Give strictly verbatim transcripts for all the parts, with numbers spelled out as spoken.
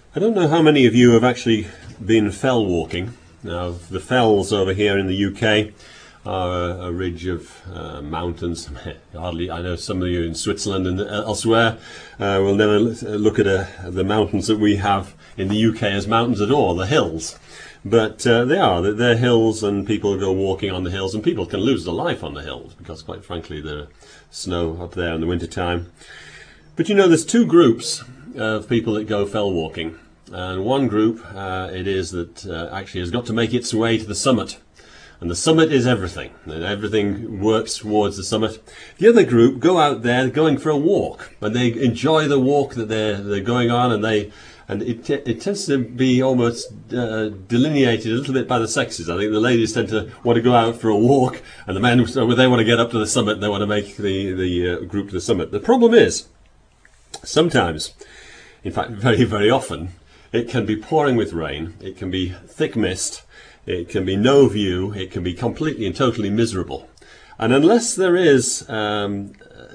I don't know how many of you have actually been fell walking. Now, the fells over here in the U K are a, a ridge of uh, mountains. Hardly, I know some of you in Switzerland and elsewhere uh, will never look at a, the mountains that we have in the U K as mountains at all, the hills. But uh, they are, they're hills, and people go walking on the hills, and people can lose their life on the hills because, quite frankly, there's snow up there in the winter time. But you know, there's two groups of people that go fell walking. And one group, uh, it is that uh, actually has got to make its way to the summit. And the summit is everything. And everything works towards the summit. The other group go out there going for a walk. And they enjoy the walk that they're, they're going on. And they and it, it tends to be almost uh, delineated a little bit by the sexes. I think the ladies tend to want to go out for a walk. And the men, they want to get up to the summit. They want to make the, the uh, group to the summit. The problem is, sometimes, in fact, very, very often, it can be pouring with rain, it can be thick mist, it can be no view, it can be completely and totally miserable. And unless there is um,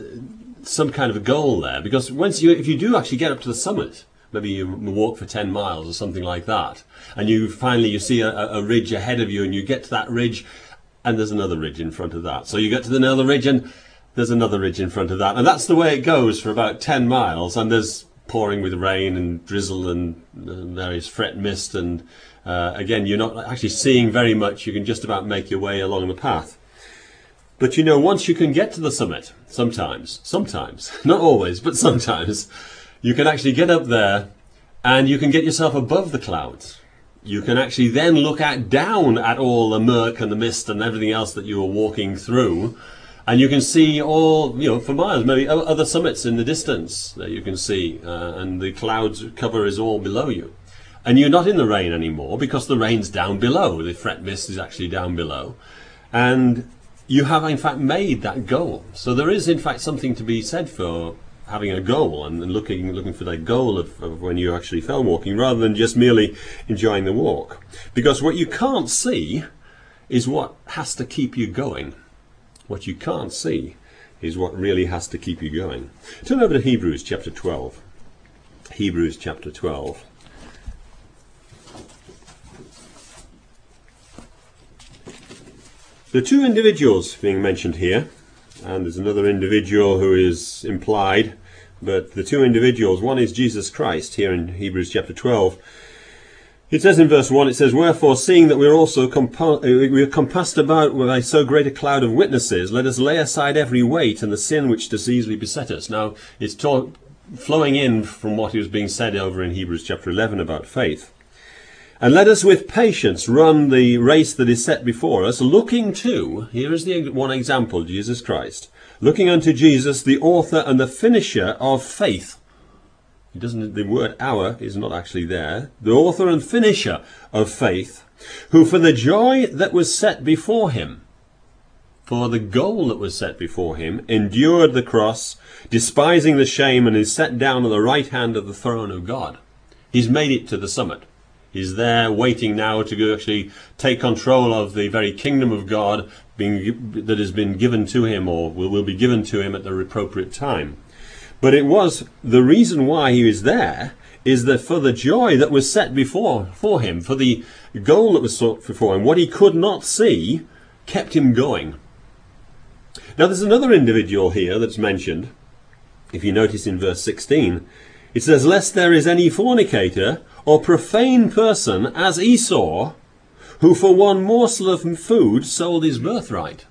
some kind of a goal there, because once you, if you do actually get up to the summit, maybe you walk for ten miles or something like that, and you finally you see a, a ridge ahead of you, and you get to that ridge, and there's another ridge in front of that. So you get to another ridge, and there's another ridge in front of that. And that's the way it goes for about ten miles, and there's pouring with rain and drizzle and various fret mist, and uh, again, you're not actually seeing very much. You can just about make your way along the path. But you know, once you can get to the summit, sometimes, sometimes, not always, but sometimes, you can actually get up there and you can get yourself above the clouds. You can actually then look at down at all the murk and the mist and everything else that you were walking through. And you can see all, you know, for miles, maybe other summits in the distance that you can see, uh, and the clouds cover is all below you. And you're not in the rain anymore because the rain's down below. The fret mist is actually down below. And you have, in fact, made that goal. So there is, in fact, something to be said for having a goal and, and looking looking for that goal of, of when you're actually fell walking, rather than just merely enjoying the walk. Because what you can't see is what has to keep you going. What you can't see is what really has to keep you going. Turn over to Hebrews chapter twelve. Hebrews chapter twelve. There are two individuals being mentioned here, and there's another individual who is implied, but the two individuals, one is Jesus Christ here in Hebrews chapter twelve. It says in verse one, it says, "Wherefore, seeing that we are also compa- we are compassed about by so great a cloud of witnesses, let us lay aside every weight and the sin which does easily beset us." Now, it's talk, flowing in from what was being said over in Hebrews chapter eleven about faith. "And let us with patience run the race that is set before us, looking to," here is the one example, Jesus Christ, "looking unto Jesus, the author and the finisher of faith." It doesn't, the word "our" is not actually there. "The author and finisher of faith, who for the joy that was set before him," for the goal that was set before him, "endured the cross, despising the shame, and is set down at the right hand of the throne of God." He's made it to the summit. He's there waiting now to go actually take control of the very kingdom of God being, that has been given to him, or will, will be given to him at the appropriate time. But it was the reason why he was there is that for the joy that was set before for him, for the goal that was sought before him, what he could not see kept him going. Now there's another individual here that's mentioned. If you notice in verse sixteen, it says, "Lest there is any fornicator or profane person as Esau, who for one morsel of food sold his birthright."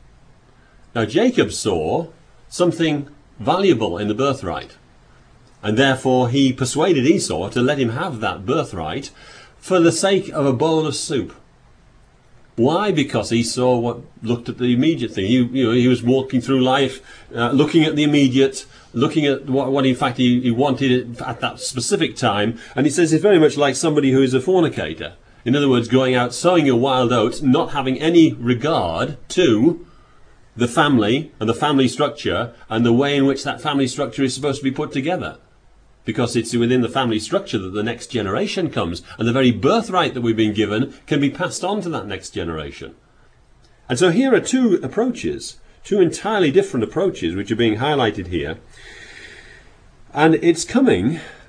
Now Jacob saw something valuable in the birthright, and therefore he persuaded Esau to let him have that birthright for the sake of a bowl of soup. Why? Because Esau what, looked at the immediate thing. He, you know, he was walking through life, uh, looking at the immediate, looking at what, what in fact he, he wanted at that specific time. And he says it's very much like somebody who is a fornicator. In other words, going out, sowing your wild oats, not having any regard to the family and the family structure and the way in which that family structure is supposed to be put together. Because it's within the family structure that the next generation comes, and the very birthright that we've been given can be passed on to that next generation. And so here are two approaches, two entirely different approaches which are being highlighted here. And it's coming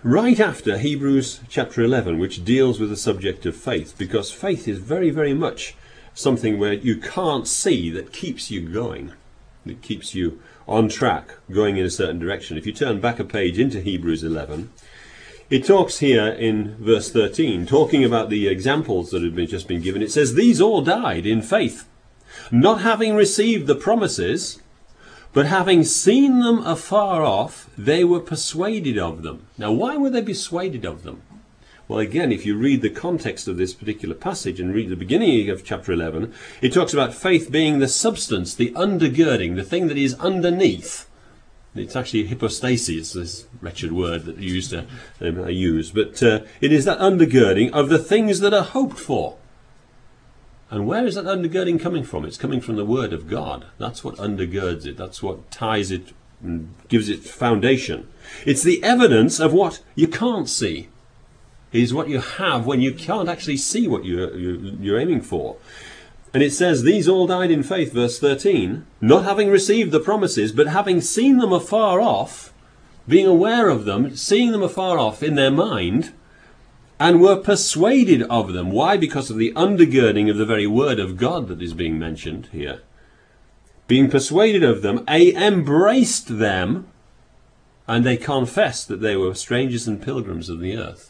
right after Hebrews chapter eleven, which deals with the subject of faith, because faith is very, very much something where you can't see that keeps you going. It keeps you on track, going in a certain direction. If you turn back a page into Hebrews eleven, it talks here in verse thirteen, talking about the examples that have been, just been given. It says, these all died in faith, not having received the promises, but having seen them afar off, they were persuaded of them. Now, why were they persuaded of them? Well, again, if you read the context of this particular passage and read the beginning of chapter eleven, it talks about faith being the substance, the undergirding, the thing that is underneath. It's actually hypostasis, this wretched word that you used to um, use. But uh, it is that undergirding of the things that are hoped for. And where is that undergirding coming from? It's coming from the Word of God. That's what undergirds it. That's what ties it and gives it foundation. It's the evidence of what you can't see. It is what you have when you can't actually see what you're, you're aiming for. And it says, these all died in faith, verse thirteen, not having received the promises, but having seen them afar off, being aware of them, seeing them afar off in their mind, and were persuaded of them. Why? Because of the undergirding of the very word of God that is being mentioned here. Being persuaded of them, they embraced them, and they confessed that they were strangers and pilgrims of the earth.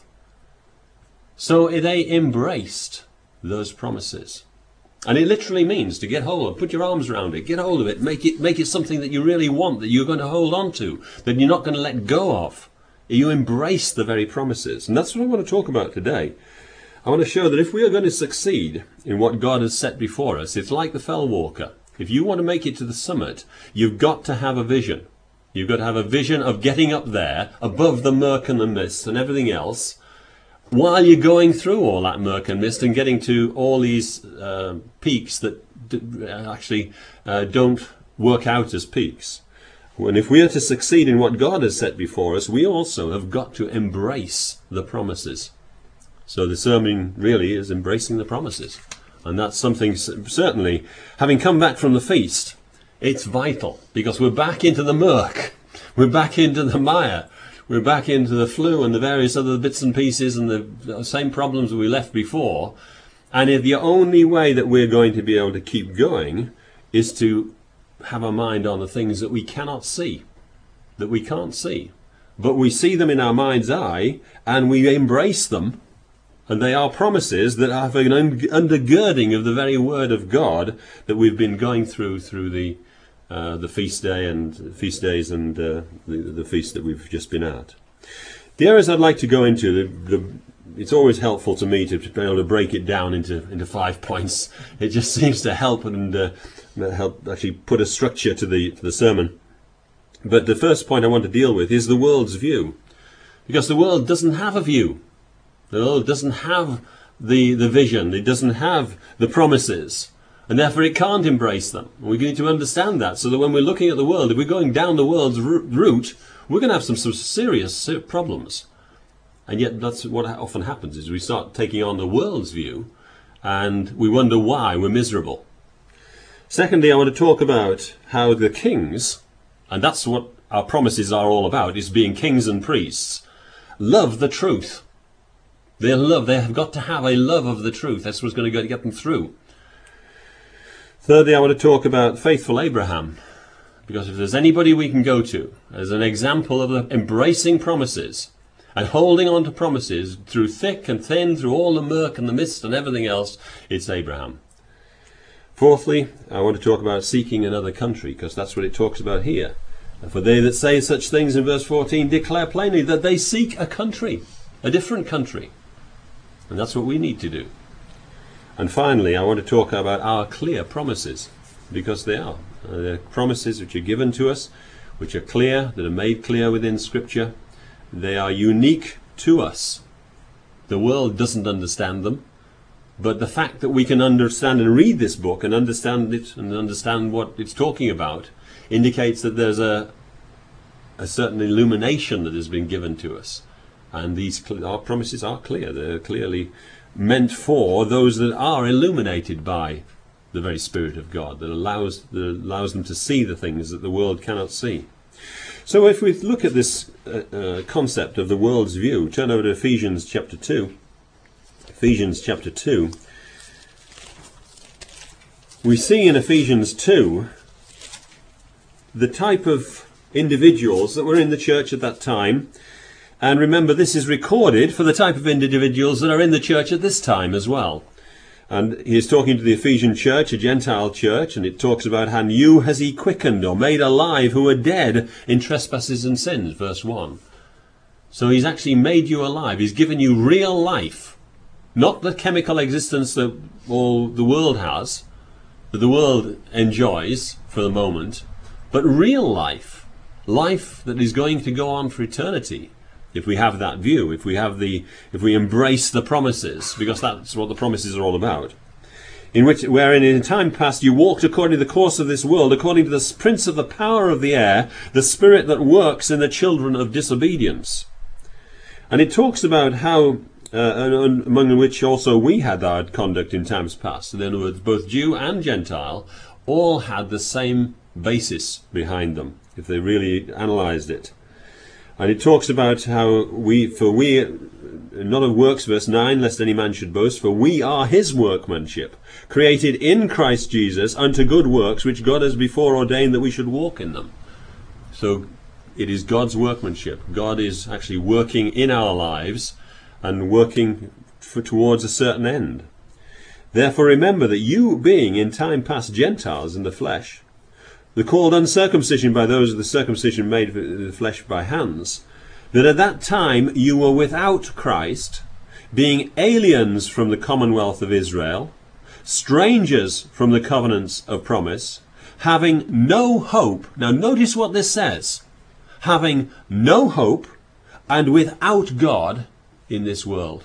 So they embraced those promises. And it literally means to get hold of, put your arms around it, get hold of it, make it, make it something that you really want, that you're going to hold on to, that you're not going to let go of. You embrace the very promises. And that's what I want to talk about today. I want to show that if we are going to succeed in what God has set before us, it's like the fell walker. If you want to make it to the summit, you've got to have a vision. You've got to have a vision of getting up there, above the murk and the mist and everything else, while you're going through all that murk and mist and getting to all these uh, peaks that d- actually uh, don't work out as peaks. And if we are to succeed in what God has set before us, we also have got to embrace the promises. So the sermon really is embracing the promises. And that's something, certainly, having come back from the feast, it's vital. Because we're back into the murk. We're back into the mire. We're back into the flu and the various other bits and pieces and the same problems that we left before. And if the only way that we're going to be able to keep going is to have a mind on the things that we cannot see, that we can't see. But we see them in our mind's eye and we embrace them. And they are promises that have an undergirding of the very word of God that we've been going through through the uh, the feast day and feast days and uh, the, the feast that we've just been at. The areas I'd like to go into, the, the, it's always helpful to me to, to be able to break it down into into five points. It just seems to help and uh, help actually put a structure to the to the sermon. But the first point I want to deal with is the world's view, because the world doesn't have a view. The world doesn't have the, the vision, it doesn't have the promises, and therefore it can't embrace them. We need to understand that, so that when we're looking at the world, if we're going down the world's route, we're going to have some, some serious problems. And yet that's what often happens, is we start taking on the world's view, and we wonder why we're miserable. Secondly, I want to talk about how the kings, and that's what our promises are all about, is being kings and priests, love the truth. They love, they have got to have a love of the truth. That's what's going to get them through. Thirdly, I want to talk about faithful Abraham. Because if there's anybody we can go to as an example of the embracing promises and holding on to promises through thick and thin, through all the murk and the mist and everything else, it's Abraham. Fourthly, I want to talk about seeking another country, because that's what it talks about here. And for they that say such things in verse fourteen declare plainly that they seek a country, a different country. And that's what we need to do. And finally, I want to talk about our clear promises, because they are. Uh, they're promises which are given to us, which are clear, that are made clear within Scripture. They are unique to us. The world doesn't understand them. But the fact that we can understand and read this book and understand it and understand what it's talking about indicates that there's a, a certain illumination that has been given to us. And these our promises are clear. They're clearly meant for those that are illuminated by the very Spirit of God, that allows, that allows them to see the things that the world cannot see. So if we look at this uh, uh, concept of the world's view, turn over to Ephesians chapter two. Ephesians chapter two. We see in Ephesians two the type of individuals that were in the church at that time. And remember, this is recorded for the type of individuals that are in the church at this time as well. And he is talking to the Ephesian church, a Gentile church, and it talks about how you has he quickened or made alive who were dead in trespasses and sins, verse one. So he's actually made you alive. He's given you real life. Not the chemical existence that all the world has, that the world enjoys for the moment, but real life. Life that is going to go on for eternity. If we have that view, if we have the, if we embrace the promises, because that's what the promises are all about. In which, wherein in time past you walked according to the course of this world, according to the prince of the power of the air, the spirit that works in the children of disobedience. And it talks about how, uh, and among which also we had our conduct in times past. In other words, both Jew and Gentile all had the same basis behind them, if they really analysed it. And it talks about how we, for we, not of works, verse nine, lest any man should boast, for we are his workmanship, created in Christ Jesus unto good works, which God has before ordained that we should walk in them. So it is God's workmanship. God is actually working in our lives and working for, towards a certain end. Therefore remember that you, being in time past Gentiles in the flesh, the called uncircumcision by those of the circumcision made of the flesh by hands, that at that time you were without Christ, being aliens from the commonwealth of Israel, strangers from the covenants of promise, having no hope. Now notice what this says. Having no hope and without God in this world.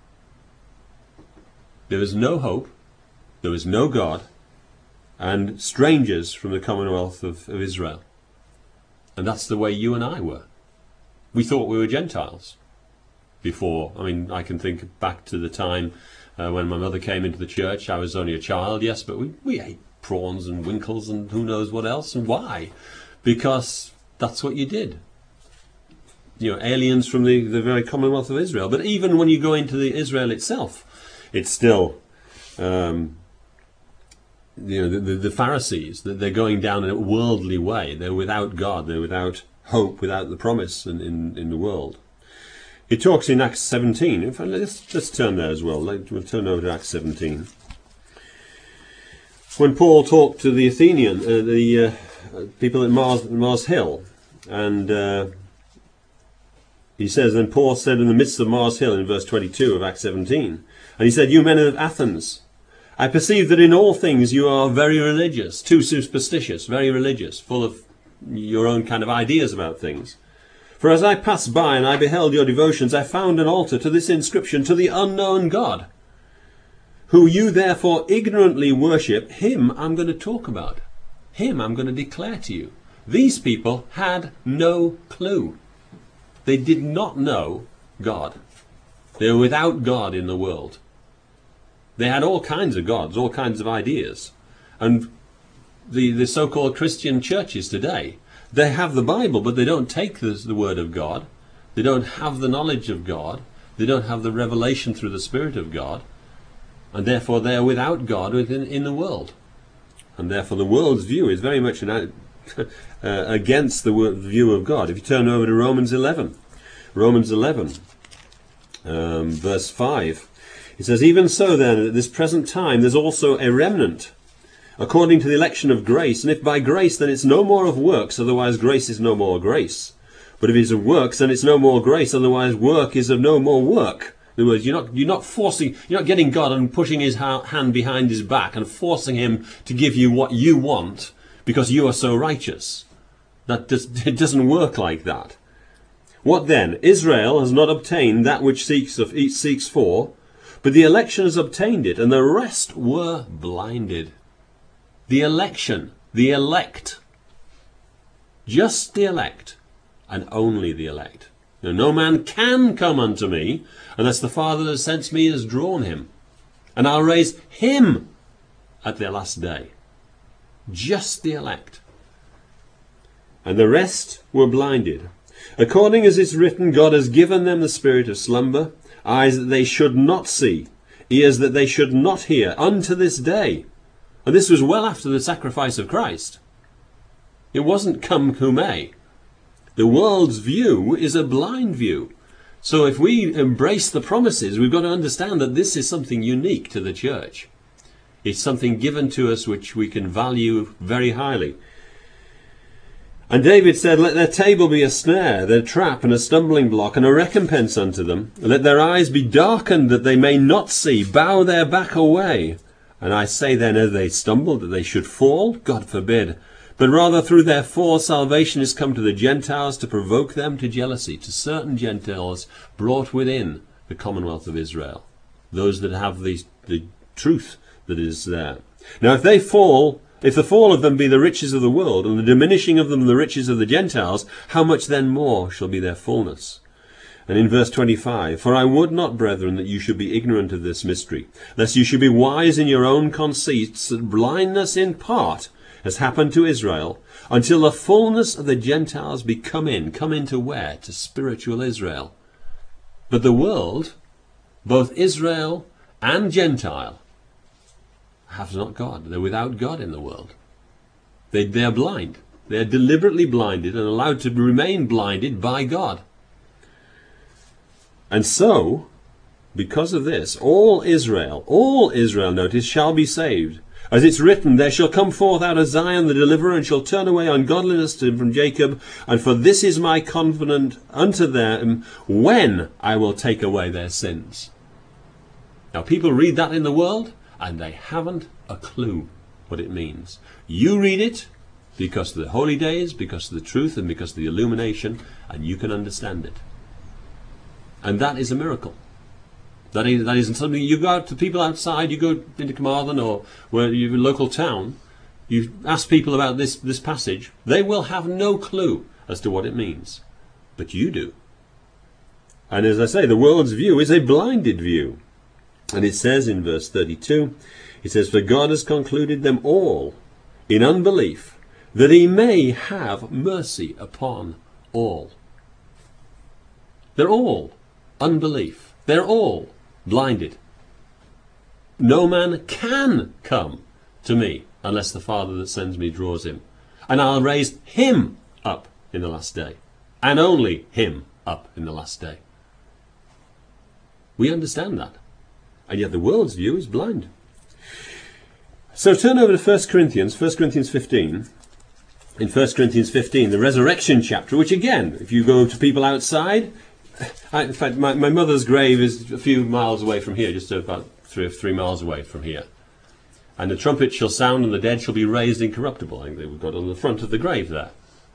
There was no hope, there was no God, and strangers from the commonwealth of, of Israel. And that's the way you and I were. We thought we were Gentiles before. I mean, I can think back to the time uh, when my mother came into the church. I was only a child, yes, but we, we ate prawns and winkles and who knows what else. And why? Because that's what you did. You know, aliens from the, the very commonwealth of Israel. But even when you go into the Israel itself, it's still... Um, You know, the, the, the Pharisees, that they're going down in a worldly way. They're without God. They're without hope, without the promise in, in, in the world. It talks in Acts seventeen. In fact, let's, let's turn there as well. We'll turn over to Acts seventeen. When Paul talked to the Athenian, uh, the uh, people at Mars, Mars Hill, and uh, he says, then Paul said in the midst of Mars Hill in verse twenty-two of Acts seventeen, and he said, you men of Athens, I perceive that in all things you are very religious, too superstitious, very religious, full of your own kind of ideas about things. For as I passed by and I beheld your devotions, I found an altar to this inscription, to the unknown God, who you therefore ignorantly worship. Him I'm going to talk about. Him I'm going to declare to you. These people had no clue. They did not know God. They were without God in the world. They had all kinds of gods, all kinds of ideas. And the, the so-called Christian churches today, they have the Bible, but they don't take the, the Word of God. They don't have the knowledge of God. They don't have the revelation through the Spirit of God. And therefore they are without God within in the world. And therefore the world's view is very much an, uh, against the view of God. If you turn over to Romans eleven. Romans eleven, um, verse five. It says, even so then, at this present time, there's also a remnant, according to the election of grace. And if by grace, then it's no more of works, otherwise grace is no more grace. But if it's of works, then it's no more grace, otherwise work is of no more work. In other words, you're not, you're not forcing, you're not getting God and pushing his ha- hand behind his back and forcing him to give you what you want because you are so righteous. That does, it doesn't work like that. What then? Israel has not obtained that which seeks of, each seeks for, but the election has obtained it, and the rest were blinded. The election, the elect, just the elect, and only the elect. Now, no man can come unto me, unless the Father that sent me has drawn him. And I'll raise him at the last day. Just the elect. and the rest were blinded. According as it's written, God has given them the spirit of slumber, eyes that they should not see, ears that they should not hear, unto this day. And this was well after the sacrifice of Christ. It wasn't come who may. The world's view is a blind view. So if we embrace the promises, we've got to understand that this is something unique to the church. It's something given to us which we can value very highly. And David said, let their table be a snare, their trap and a stumbling block, and a recompense unto them. Let their eyes be darkened, that they may not see. Bow their back away. And I say then, are they stumbled, that they should fall? God forbid. But rather through their fall salvation is come to the Gentiles, to provoke them to jealousy, to certain Gentiles brought within the commonwealth of Israel, those that have the, the truth that is there. Now if they fall, if the fall of them be the riches of the world, and the diminishing of them the riches of the Gentiles, how much then more shall be their fullness? And in verse twenty-five, for I would not, brethren, that you should be ignorant of this mystery, lest you should be wise in your own conceits, that blindness in part has happened to Israel, until the fullness of the Gentiles be come in. Come into where? To spiritual Israel. But the world, both Israel and Gentile, have not God. They're without God in the world. They, they are blind. They are deliberately blinded and allowed to remain blinded by God. And so, because of this, all Israel, all Israel, notice, shall be saved. As it's written, there shall come forth out of Zion the deliverer, and shall turn away ungodliness from Jacob. And for this is my covenant unto them, when I will take away their sins. Now people read that in the world, and they haven't a clue what it means. You read it because of the holy days, because of the truth, and because of the illumination, and you can understand it. And that is a miracle. That, is, that isn't something you go out to people outside, you go into Carmarthen or where you're in a local town, you ask people about this, this passage, they will have no clue as to what it means. But you do. And as I say, the world's view is a blinded view. And it says in verse thirty-two, it says, for God has concluded them all in unbelief, that he may have mercy upon all. They're all unbelief. They're all blinded. No man can come to me unless the Father that sends me draws him. And I'll raise him up in the last day. And only him up in the last day. We understand that. And yet the world's view is blind. So turn over to First Corinthians, First Corinthians fifteen. In First Corinthians fifteen, the resurrection chapter, which again, if you go to people outside, I, in fact, my, my mother's grave is a few miles away from here, just about three or three miles away from here. And the trumpet shall sound, and the dead shall be raised incorruptible. I think they've got on the front of the grave there.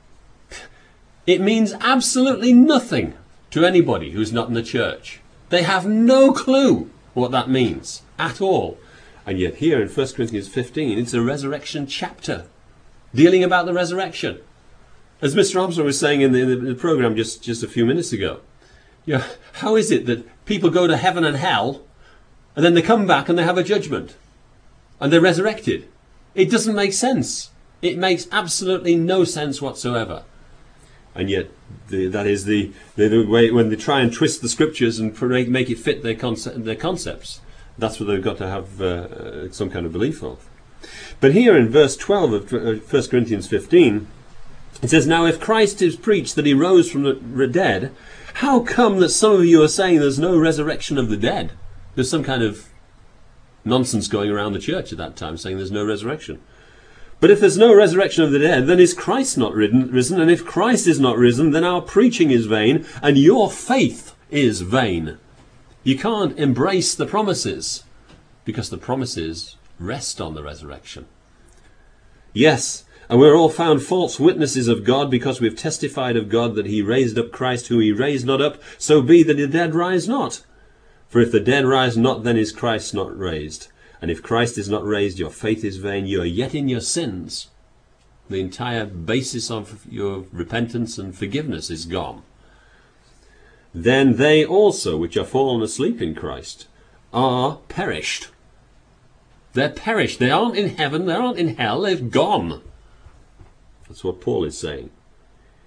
It means absolutely nothing to anybody who's not in the church. They have no clue what that means at all. And yet here in First Corinthians fifteen, it's a resurrection chapter, dealing about the resurrection. As Mister Armstrong was saying in the, in the program just, just a few minutes ago, yeah, how is it that people go to heaven and hell, and then they come back and they have a judgment, and they're resurrected? It doesn't make sense. It makes absolutely no sense whatsoever. And yet, the, that is the, the, the way when they try and twist the scriptures and make it fit their, concept, their concepts. That's what they've got to have uh, some kind of belief of. But here in verse twelve of First Corinthians fifteen, it says, now if Christ is preached that he rose from the dead, how come that some of you are saying there's no resurrection of the dead? There's some kind of nonsense going around the church at that time saying there's no resurrection. But if there's no resurrection of the dead, then is Christ not risen? And if Christ is not risen, then our preaching is vain, and your faith is vain. You can't embrace the promises, because the promises rest on the resurrection. Yes, and we're all found false witnesses of God, because we've testified of God that he raised up Christ, whom he raised not up, so be that the dead rise not. For if the dead rise not, then is Christ not raised. And if Christ is not raised, your faith is vain, you are yet in your sins. The entire basis of your repentance and forgiveness is gone. Then they also, which are fallen asleep in Christ, are perished. They're perished. They aren't in heaven, they aren't in hell, they've gone. That's what Paul is saying.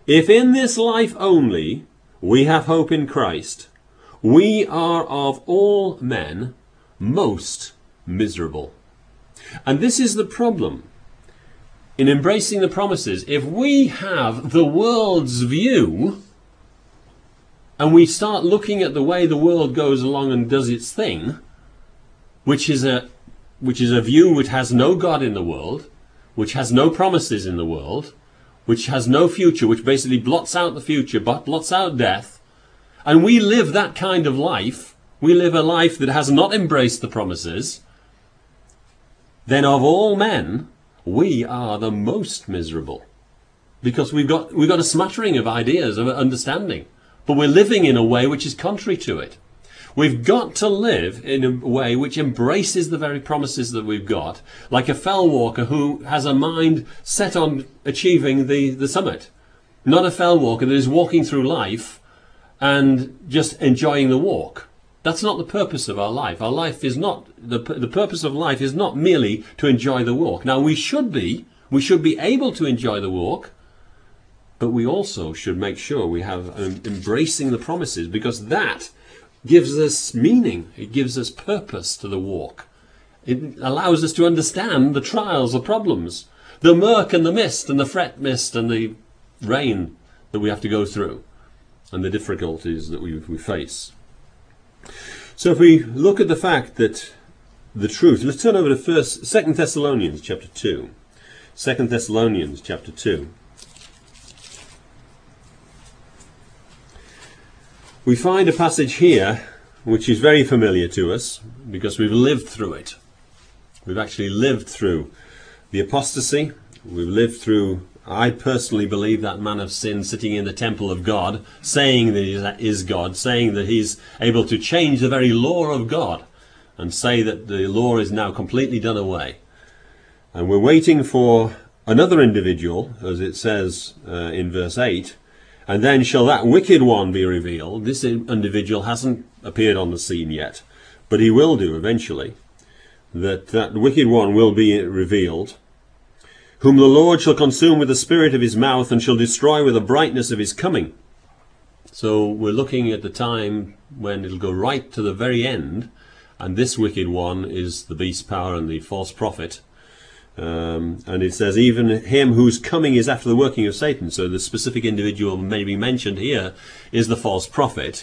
If in this life only we have hope in Christ, we are of all men most miserable. And this is the problem in embracing the promises. If we have the world's view and we start looking at the way the world goes along and does its thing, which is a which is a view which has no God in the world, which has no promises in the world, which has no future, which basically blots out the future, but blots out death, and we live that kind of life, we live a life that has not embraced the promises, then of all men, we are the most miserable. Because we've got, we've got a smattering of ideas, of understanding, but we're living in a way which is contrary to it. We've got to live in a way which embraces the very promises that we've got, like a fell walker who has a mind set on achieving the, the summit. Not a fell walker that is walking through life and just enjoying the walk. That's not the purpose of our life. Our life is not, the, the purpose of life is not merely to enjoy the walk. Now we should be, we should be able to enjoy the walk, but we also should make sure we have um, embracing the promises, because that gives us meaning. It gives us purpose to the walk. It allows us to understand the trials, the problems, the murk and the mist and the fret mist and the rain that we have to go through and the difficulties that we, we face. So if we look at the fact that the truth, let's turn over to first, Second Thessalonians chapter two. Second Thessalonians chapter two. We find a passage here which is very familiar to us because we've lived through it. We've actually lived through the apostasy. We've lived through, I personally believe, that man of sin sitting in the temple of God, saying that he is God, saying that he's able to change the very law of God and say that the law is now completely done away. And we're waiting for another individual, as it says uh, in verse eight, and then shall that wicked one be revealed. This individual hasn't appeared on the scene yet, but he will do eventually. That that wicked one will be revealed, whom the Lord shall consume with the spirit of his mouth, and shall destroy with the brightness of his coming. So we're looking at the time when it'll go right to the very end, and this wicked one is the beast power and the false prophet. Um, and it says, even him whose coming is after the working of Satan. So the specific individual maybe mentioned here is the false prophet.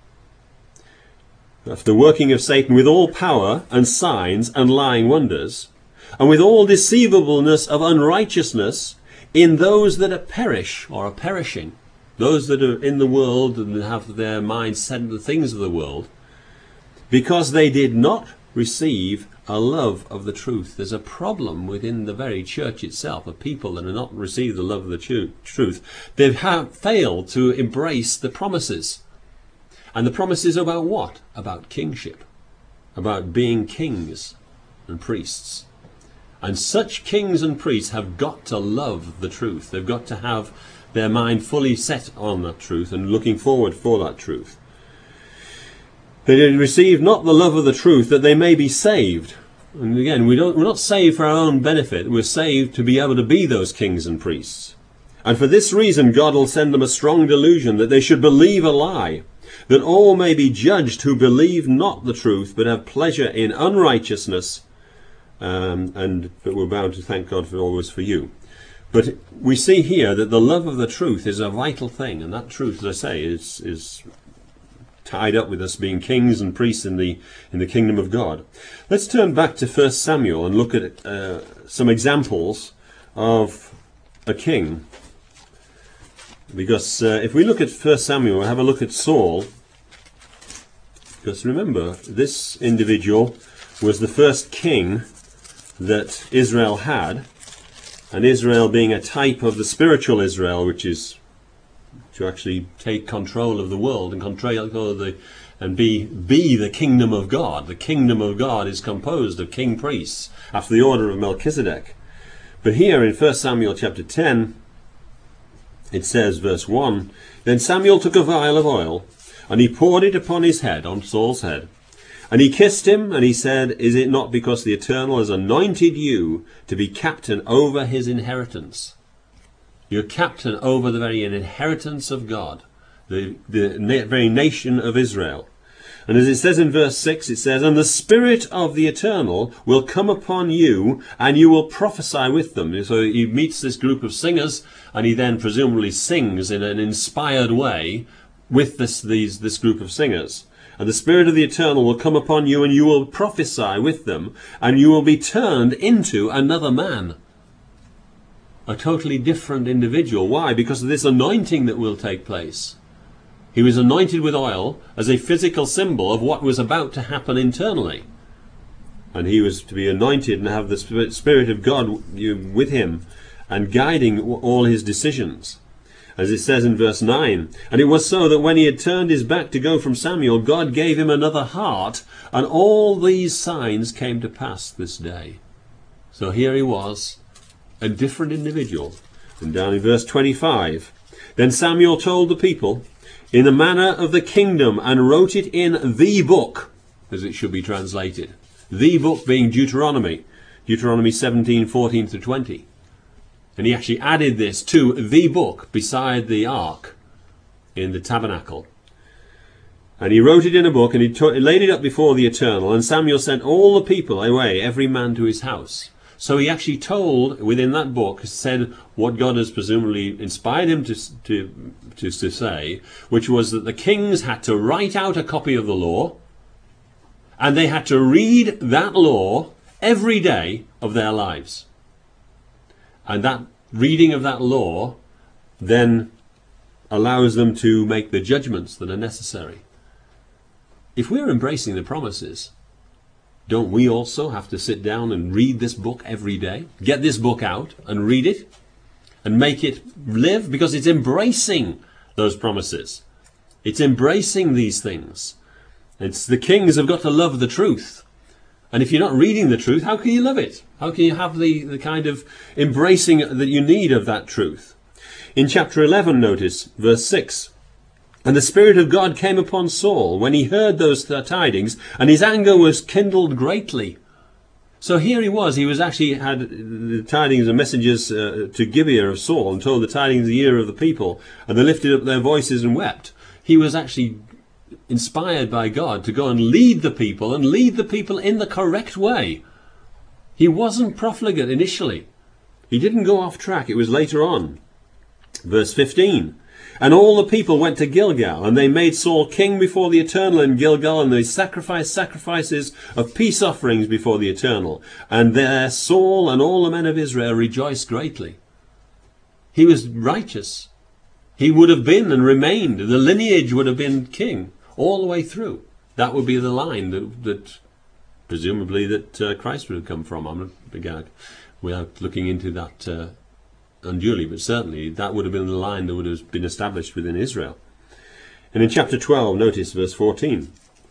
After the working of Satan with all power and signs and lying wonders, and with all deceivableness of unrighteousness in those that are perish or are perishing, those that are in the world and have their minds set on the things of the world, because they did not receive a love of the truth. There's a problem within the very church itself, of people that have not received the love of the truth. They have failed to embrace the promises. And the promises about what? About kingship. About being kings and priests. And such kings and priests have got to love the truth. They've got to have their mind fully set on that truth and looking forward for that truth. They did receive not the love of the truth, that they may be saved. And again, we don't, we're not saved for our own benefit. We're saved to be able to be those kings and priests. And for this reason, God will send them a strong delusion, that they should believe a lie, that all may be judged who believe not the truth, but have pleasure in unrighteousness. Um, and but we're bound to thank God for always for you. But we see here that the love of the truth is a vital thing, and that truth, as I say, is is tied up with us being kings and priests in the in the kingdom of God. Let's turn back to First Samuel and look at uh, some examples of a king. Because uh, if we look at First Samuel, we'll have a look at Saul. Because remember, this individual was the first king that Israel had, and Israel being a type of the spiritual Israel, which is to actually take control of the world and control the and be be the kingdom of God. The kingdom of God is composed of king priests after the order of Melchizedek. But here in First Samuel chapter ten, it says, verse one, then Samuel took a vial of oil, and he poured it upon his head, on Saul's head. And he kissed him, and he said, is it not because the Eternal has anointed you to be captain over his inheritance? You're captain over the very inheritance of God, the, the na- very nation of Israel. And as it says in verse six, it says, "And the Spirit of the Eternal will come upon you, and you will prophesy with them." So he meets this group of singers, and he then presumably sings in an inspired way with this, these, this group of singers. "And the Spirit of the Eternal will come upon you, and you will prophesy with them, and you will be turned into another man." A totally different individual. Why? Because of this anointing that will take place. He was anointed with oil as a physical symbol of what was about to happen internally. And he was to be anointed and have the Spirit of God with him and guiding all his decisions. As it says in verse nine, "And it was so that when he had turned his back to go from Samuel, God gave him another heart, and all these signs came to pass this day." So here he was, a different individual. And down in verse twenty-five, "Then Samuel told the people in the manner of the kingdom, and wrote it in the book," as it should be translated. The book being Deuteronomy, Deuteronomy seventeen, fourteen to twenty. And he actually added this to the book beside the ark in the tabernacle. "And he wrote it in a book, and he laid it up before the Eternal. And Samuel sent all the people away, every man to his house." So he actually told, within that book, said what God has presumably inspired him to, to, to, to say, which was that the kings had to write out a copy of the law, and they had to read that law every day of their lives. And that reading of that law then allows them to make the judgments that are necessary. If we're embracing the promises, don't we also have to sit down and read this book every day? Get this book out and read it and make it live, because it's embracing those promises. It's embracing these things. It's the kings have got to love the truth. And if you're not reading the truth, how can you love it? How can you have the, the kind of embracing that you need of that truth? In chapter eleven, notice verse six. "And the Spirit of God came upon Saul when he heard those tidings, and his anger was kindled greatly." So here he was. He was actually had the tidings and messengers uh, to Gibeah of Saul, and told the tidings of the ear of the people, and they lifted up their voices and wept. He was actually inspired by God to go and lead the people, and lead the people in the correct way. He wasn't profligate initially. He didn't go off track. It was later on. Verse fifteen. "And all the people went to Gilgal, and they made Saul king before the Eternal in Gilgal, and they sacrificed sacrifices of peace offerings before the Eternal. And there Saul and all the men of Israel rejoiced greatly." He was righteous. He would have been and remained. The lineage would have been king all the way through. That would be the line that, that presumably that uh, Christ would have come from. I'm not, without looking into that uh, unduly, but certainly that would have been the line that would have been established within Israel. And in chapter twelve, notice verse fourteen.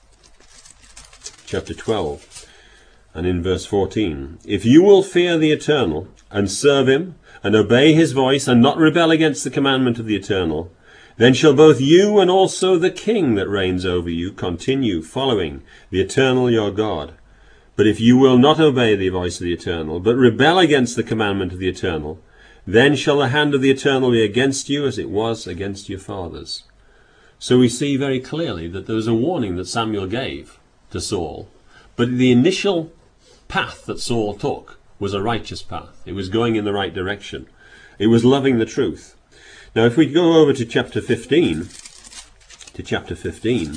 Chapter twelve, and in verse fourteen. "If you will fear the Eternal, and serve him, and obey his voice, and not rebel against the commandment of the Eternal, then shall both you and also the king that reigns over you continue following the Eternal your God. But if you will not obey the voice of the Eternal, but rebel against the commandment of the Eternal, then shall the hand of the Eternal be against you as it was against your fathers." So we see very clearly that there was a warning that Samuel gave to Saul. But the initial path that Saul took was a righteous path. It was going in the right direction. It was loving the truth. Now if we go over to chapter fifteen, to chapter fifteen,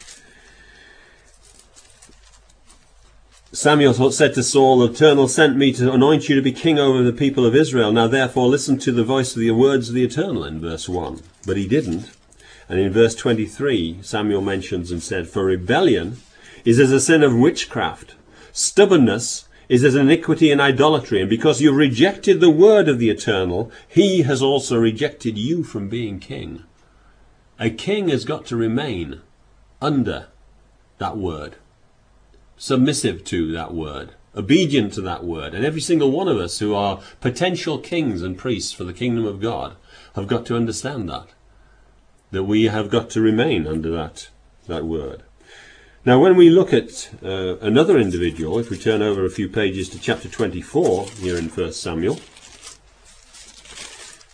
"Samuel said to Saul, the Eternal sent me to anoint you to be king over the people of Israel. Now therefore listen to the voice of the words of the Eternal," in verse one. But he didn't. And in verse twenty-three, Samuel mentions and said, "For rebellion is as a sin of witchcraft. Stubbornness is as iniquity and idolatry. And because you rejected the word of the Eternal, he has also rejected you from being king." A king has got to remain under that word, submissive to that word, obedient to that word. And every single one of us who are potential kings and priests for the kingdom of God have got to understand that, that we have got to remain under that, that word. Now when we look at uh, another individual, if we turn over a few pages to chapter twenty-four here in First Samuel,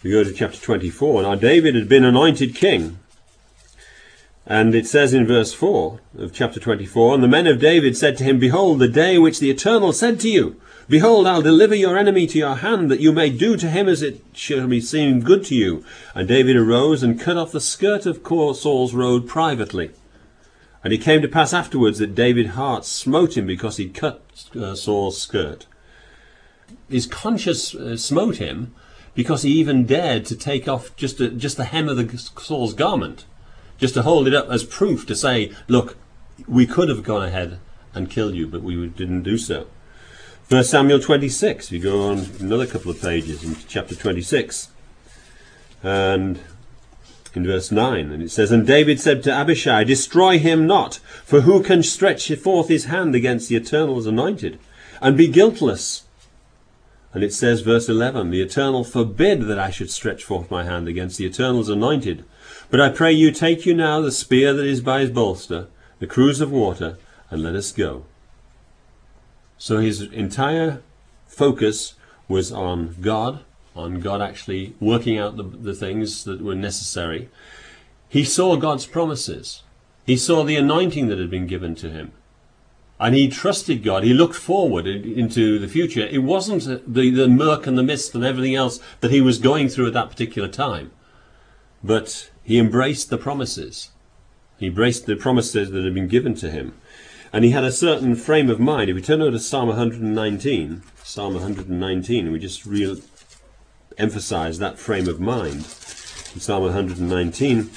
We go to chapter twenty-four. Now David had been anointed king. And it says in verse four of chapter twenty-four, and the men of David said to him, behold, the day which the Eternal said to you, behold, I'll deliver your enemy to your hand, that you may do to him as it shall be seem good to you. And David arose and cut off the skirt of Saul's robe privately. And it came to pass afterwards that David's heart smote him because he'd cut uh, Saul's skirt. His conscience uh, smote him because he even dared to take off just, a, just the hem of the Saul's garment, just to hold it up as proof to say, look, we could have gone ahead and killed you, but we didn't do so. First Samuel twenty-six, we go on another couple of pages into chapter twenty-six, and in verse nine, and it says, and David said to Abishai, destroy him not, for who can stretch forth his hand against the Eternal's anointed, and be guiltless? And it says, verse eleven, the Eternal forbid that I should stretch forth my hand against the Eternal's anointed. But I pray you, take you now the spear that is by his bolster, the cruse of water, and let us go. So his entire focus was on God, on God actually working out the, the things that were necessary. He saw God's promises. He saw the anointing that had been given to him. And he trusted God. He looked forward into the future. It wasn't the, the murk and the mist and everything else that he was going through at that particular time. But he embraced the promises. He embraced the promises that had been given to him. And he had a certain frame of mind. If we turn over to Psalm one hundred nineteen, Psalm one hundred nineteen, we just re emphasize that frame of mind. In Psalm one hundred nineteen,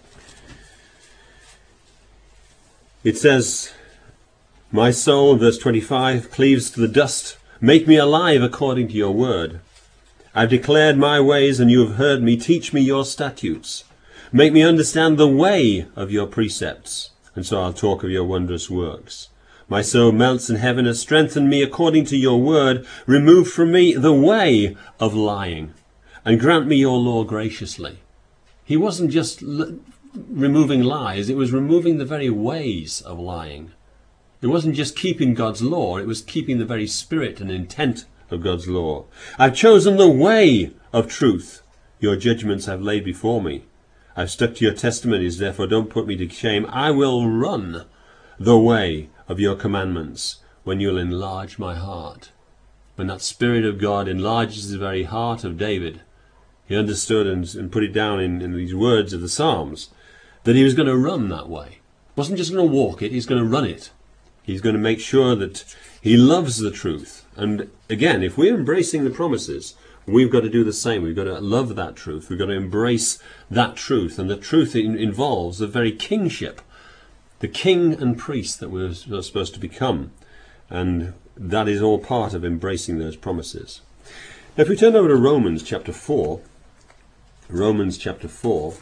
it says, my soul, verse twenty-five, cleaves to the dust. Make me alive according to your word. I've declared my ways, and you have heard me. Teach me your statutes. Make me understand the way of your precepts, and so I'll talk of your wondrous works. My soul melts in heaviness. Strengthen me according to your word. Remove from me the way of lying, and grant me your law graciously. He wasn't just l- removing lies. It was removing the very ways of lying. It wasn't just keeping God's law. It was keeping the very spirit and intent of God's law. I've chosen the way of truth. Your judgments I've laid before me. I've stuck to your testimonies, therefore don't put me to shame. I will run the way of your commandments when you'll enlarge my heart. When that Spirit of God enlarges the very heart of David, he understood and, and put it down in, in these words of the Psalms, that he was going to run that way. He wasn't just going to walk it, he's going to run it. He's going to make sure that he loves the truth. And again, if we're embracing the promises, we've got to do the same. We've got to love that truth. We've got to embrace that truth. And the truth in, involves the very kingship, the king and priest that we're, we're supposed to become. And that is all part of embracing those promises. Now, if we turn over to Romans chapter four, Romans chapter four,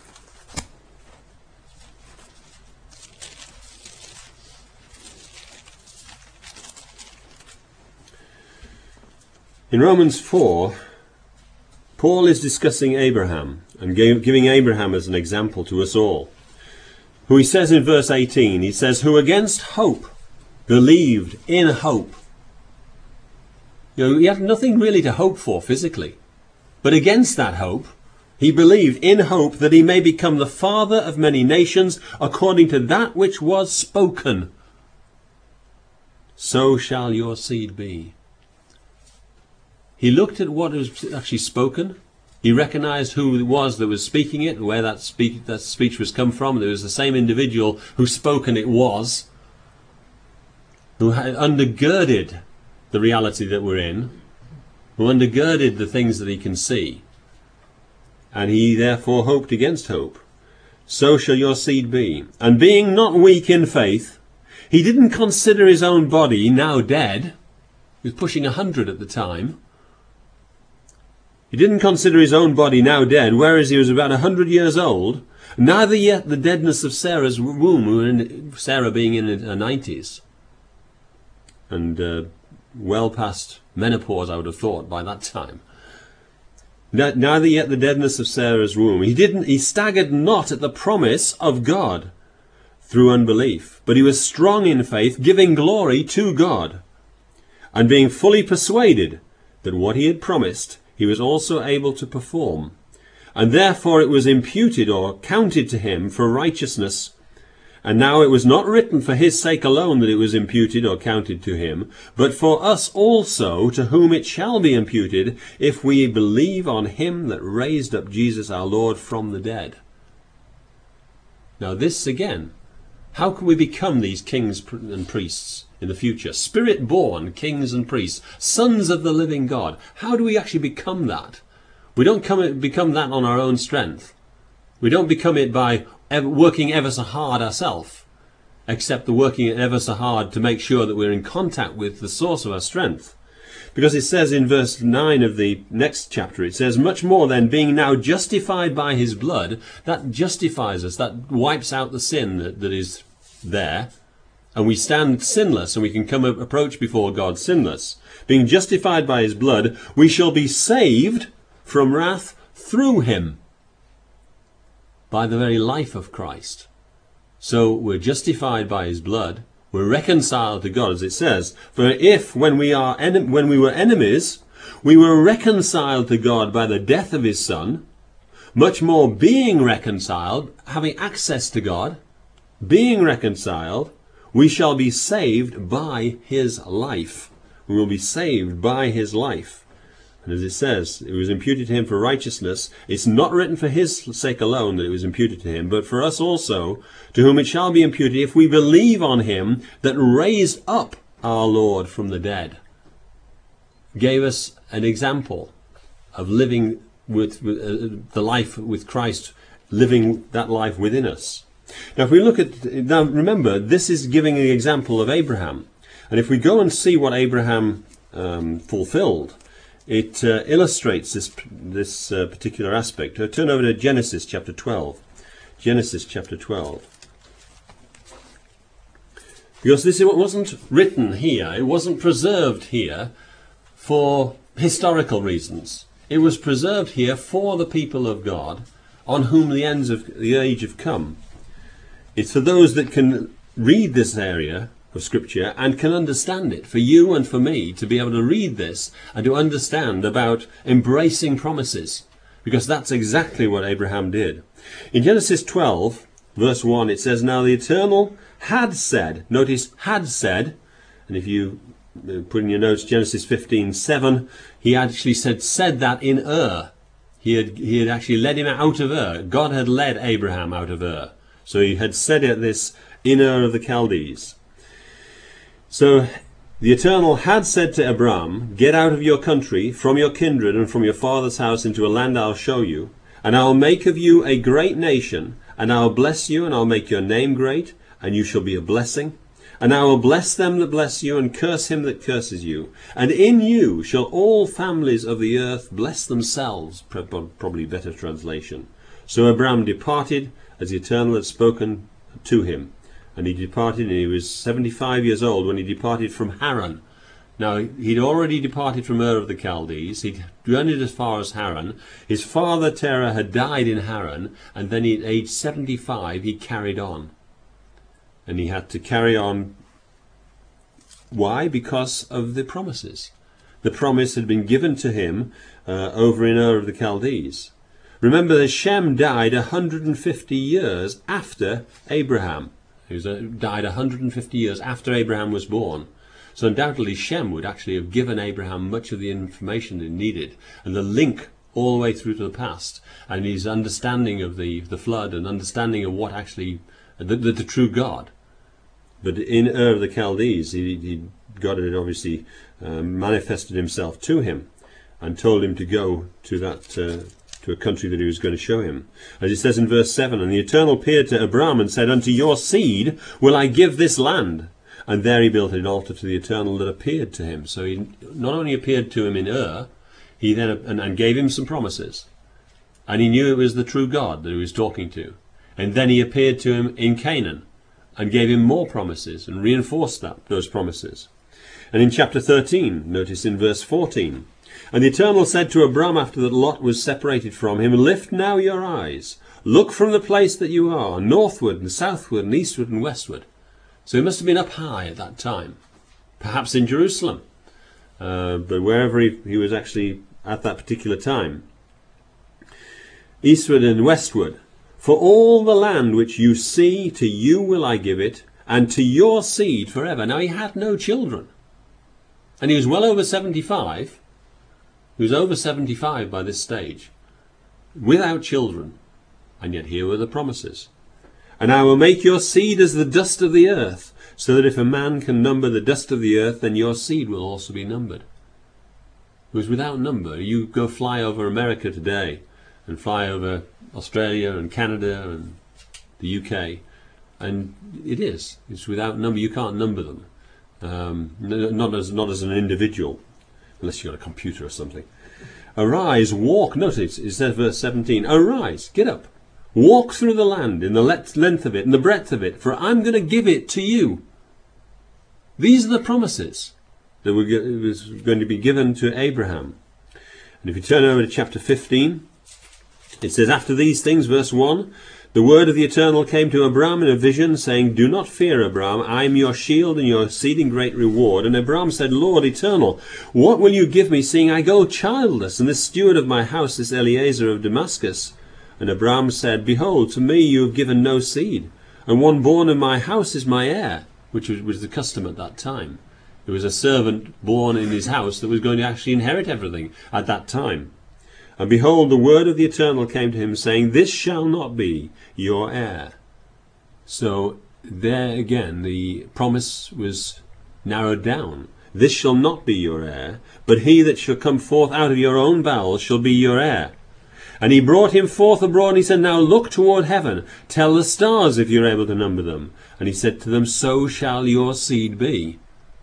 in Romans four, Paul is discussing Abraham and gave, giving Abraham as an example to us all. Who he says in verse eighteen, he says, who against hope believed in hope. You know, he had nothing really to hope for physically. But against that hope, he believed in hope that he may become the father of many nations according to that which was spoken. So shall your seed be. He looked at what was actually spoken. He recognized who it was that was speaking it, where that, speak, that speech was come from. It was the same individual who spoken it was, who had undergirded the reality that we're in, who undergirded the things that he can see. And he therefore hoped against hope. So shall your seed be. And being not weak in faith, he didn't consider his own body now dead. He was pushing a hundred at the time. He didn't consider his own body now dead, whereas he was about a hundred years old, neither yet the deadness of Sarah's womb, Sarah being in her nineties, and uh, well past menopause, I would have thought, by that time. Neither yet the deadness of Sarah's womb. He didn't. He staggered not at the promise of God through unbelief, but he was strong in faith, giving glory to God, and being fully persuaded that what he had promised he was also able to perform. And therefore it was imputed or counted to him for righteousness. And now it was not written for his sake alone that it was imputed or counted to him, but for us also, to whom it shall be imputed, if we believe on him that raised up Jesus our Lord from the dead. Now this again, how can we become these kings and priests in the future? Spirit-born kings and priests, sons of the living God. How do we actually become that? We don't come, become that on our own strength. We don't become it by ever, working ever so hard ourselves, except the working ever so hard to make sure that we're in contact with the source of our strength. Because it says in verse nine of the next chapter, it says, much more then, being now justified by his blood, that justifies us, that wipes out the sin that, that is there, and we stand sinless, and we can come approach before God sinless. Being justified by his blood, we shall be saved from wrath through him, by the very life of Christ. So we're justified by his blood, we're reconciled to God, as it says, for if when we are en- when we were enemies, we were reconciled to God by the death of his Son, much more being reconciled, having access to God, being reconciled, we shall be saved by his life. We will be saved by his life. And as it says, it was imputed to him for righteousness. It's not written for his sake alone that it was imputed to him, but for us also, to whom it shall be imputed if we believe on him that raised up our Lord from the dead. Gave us an example of living with, with uh, the life with Christ, living that life within us. Now if we look at, now remember, this is giving the example of Abraham. And if we go and see what Abraham um, fulfilled, it uh, illustrates this this uh, particular aspect. Uh, turn over to Genesis chapter twelve. Genesis chapter twelve. Because this wasn't written here, it wasn't preserved here for historical reasons. It was preserved here for the people of God, on whom the ends of the age have come. It's for those that can read this area of Scripture and can understand it, for you and for me to be able to read this and to understand about embracing promises, because that's exactly what Abraham did. In Genesis twelve verse one it says, now the Eternal had said, notice had said, and if you put in your notes Genesis fifteen seven, he actually said said that in Ur. He had, he had actually led him out of Ur. God had led Abraham out of Ur. So he had said it this in Ur of the Chaldees. So the Eternal had said to Abram, get out of your country, from your kindred, and from your father's house into a land I'll show you, and I'll make of you a great nation, and I'll bless you, and I'll make your name great, and you shall be a blessing. And I will bless them that bless you, and curse him that curses you. And in you shall all families of the earth bless themselves, probably better translation. So Abram departed, as the Eternal had spoken to him. And he departed, and he was seventy-five years old when he departed from Haran. Now, he'd already departed from Ur of the Chaldees. He'd journeyed as far as Haran. His father, Terah, had died in Haran, and then at age seventy-five, he carried on. And he had to carry on. Why? Because of the promises. The promise had been given to him uh, over in Ur of the Chaldees. Remember that Shem died one hundred fifty years after Abraham. He was, uh, died one hundred fifty years after Abraham was born. So undoubtedly Shem would actually have given Abraham much of the information he needed, and the link all the way through to the past, and his understanding of the, the flood, and understanding of what actually, the, the, the true God. But in Ur of the Chaldees, he, he, God had obviously uh, manifested himself to him, and told him to go to that uh, to a country that he was going to show him. As it says in verse seven, and the Eternal appeared to Abram and said, unto your seed will I give this land. And there he built an altar to the Eternal that appeared to him. So he not only appeared to him in Ur, he then and, and gave him some promises. And he knew it was the true God that he was talking to. And then he appeared to him in Canaan and gave him more promises and reinforced that, those promises. And in chapter thirteen, notice in verse fourteen, and the Eternal said to Abram after that Lot was separated from him, lift now your eyes, look from the place that you are, northward and southward and eastward and westward. So he must have been up high at that time, perhaps in Jerusalem, uh, but wherever he, he was actually at that particular time. eastward and westward. For all the land which you see, to you will I give it, and to your seed forever. Now he had no children. And he was well over seventy-five. He was over seventy-five by this stage, without children. And yet here were the promises. And I will make your seed as the dust of the earth, so that if a man can number the dust of the earth, then your seed will also be numbered. It was without number. You go fly over America today, and fly over Australia and Canada and the U K, and it is. It's without number. You can't number them. Um, not as not as an individual, unless you've got a computer or something. Arise, walk. Notice it says verse seventeen. Arise, get up, walk through the land in the length of it and the breadth of it, for I'm going to give it to you. These are the promises that were was going to be given to Abraham. And if you turn over to chapter fifteen, it says, after these things, verse one, the word of the Eternal came to Abram in a vision, saying, do not fear, Abram, I am your shield and your exceeding great reward. And Abram said, Lord Eternal, what will you give me, seeing I go childless, and this steward of my house, this Eliezer of Damascus? And Abram said, behold, to me you have given no seed, and one born of my house is my heir, which was, was the custom at that time. There was a servant born in his house that was going to actually inherit everything at that time. And behold, the word of the Eternal came to him, saying, this shall not be your heir. So there again, the promise was narrowed down. This shall not be your heir, but he that shall come forth out of your own bowels shall be your heir. And he brought him forth abroad, and he said, now look toward heaven, tell the stars if you're able to number them. And he said to them, so shall your seed be.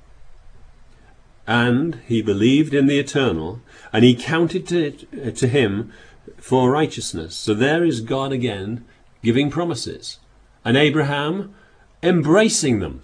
And he believed in the Eternal, and he counted to, it, to him for righteousness. So there is God again giving promises, and Abraham embracing them.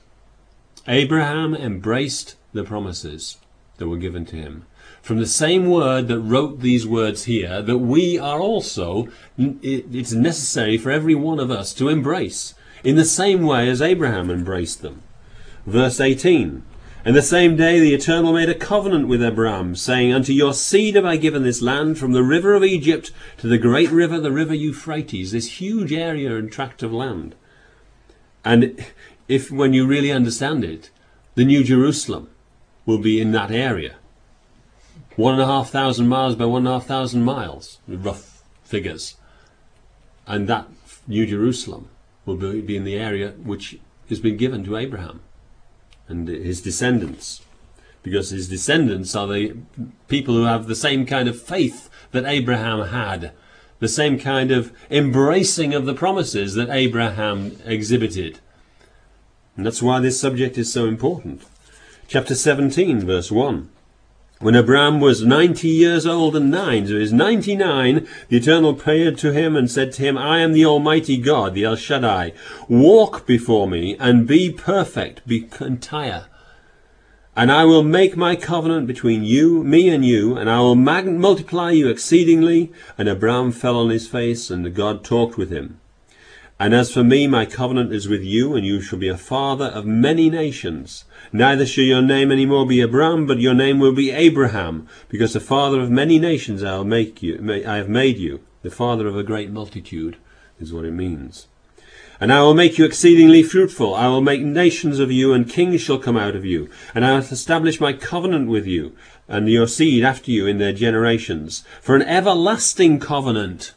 Abraham embraced the promises that were given to him. From the same word that wrote these words here, that we are also, it's necessary for every one of us to embrace, in the same way as Abraham embraced them. Verse eighteen. And the same day the Eternal made a covenant with Abram, saying, unto your seed have I given this land, from the river of Egypt to the great river, the river Euphrates, this huge area and tract of land. And if, when you really understand it, the New Jerusalem will be in that area. One and a half thousand miles by one and a half thousand miles, rough figures. And that New Jerusalem will be in the area which has been given to Abraham and his descendants, because his descendants are the people who have the same kind of faith that Abraham had, the same kind of embracing of the promises that Abraham exhibited. And that's why this subject is so important. Chapter seventeen, verse one. When Abram was ninety years old and nine, so he was ninety-nine, the Eternal appeared to him and said to him, I am the Almighty God, the El Shaddai. Walk before me and be perfect, be entire. And I will make my covenant between you, me and you, and I will mag- multiply you exceedingly. And Abram fell on his face, and God talked with him. And as for me, my covenant is with you, and you shall be a father of many nations. Neither shall your name any more be Abram, but your name will be Abraham, because the father of many nations I will make you. I have made you. The father of a great multitude is what it means. And I will make you exceedingly fruitful. I will make nations of you, and kings shall come out of you. And I will establish my covenant with you, and your seed after you in their generations, for an everlasting covenant,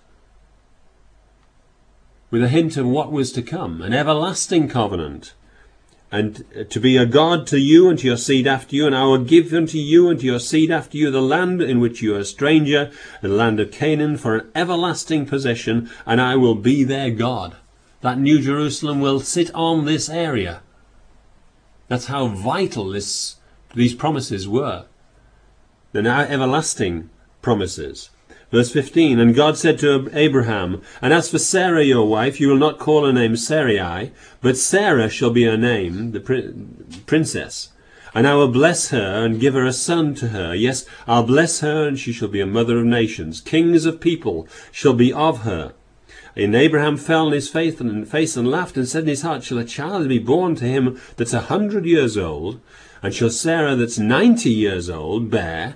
with a hint of what was to come, an everlasting covenant, and to be a God to you and to your seed after you, and I will give unto you and to your seed after you the land in which you are a stranger, the land of Canaan, for an everlasting possession, and I will be their God. That New Jerusalem will sit on this area. That's how vital this, these promises were. They're now everlasting promises. Verse fifteen, and God said to Abraham, and as for Sarah your wife, you will not call her name Sarai, but Sarah shall be her name, the prin- princess. And I will bless her and give her a son to her. Yes, I'll bless her, and she shall be a mother of nations. Kings of people shall be of her. And Abraham fell on his face and, face and laughed, and said in his heart, shall a child be born to him that's a hundred years old? And shall Sarah that's ninety years old bear?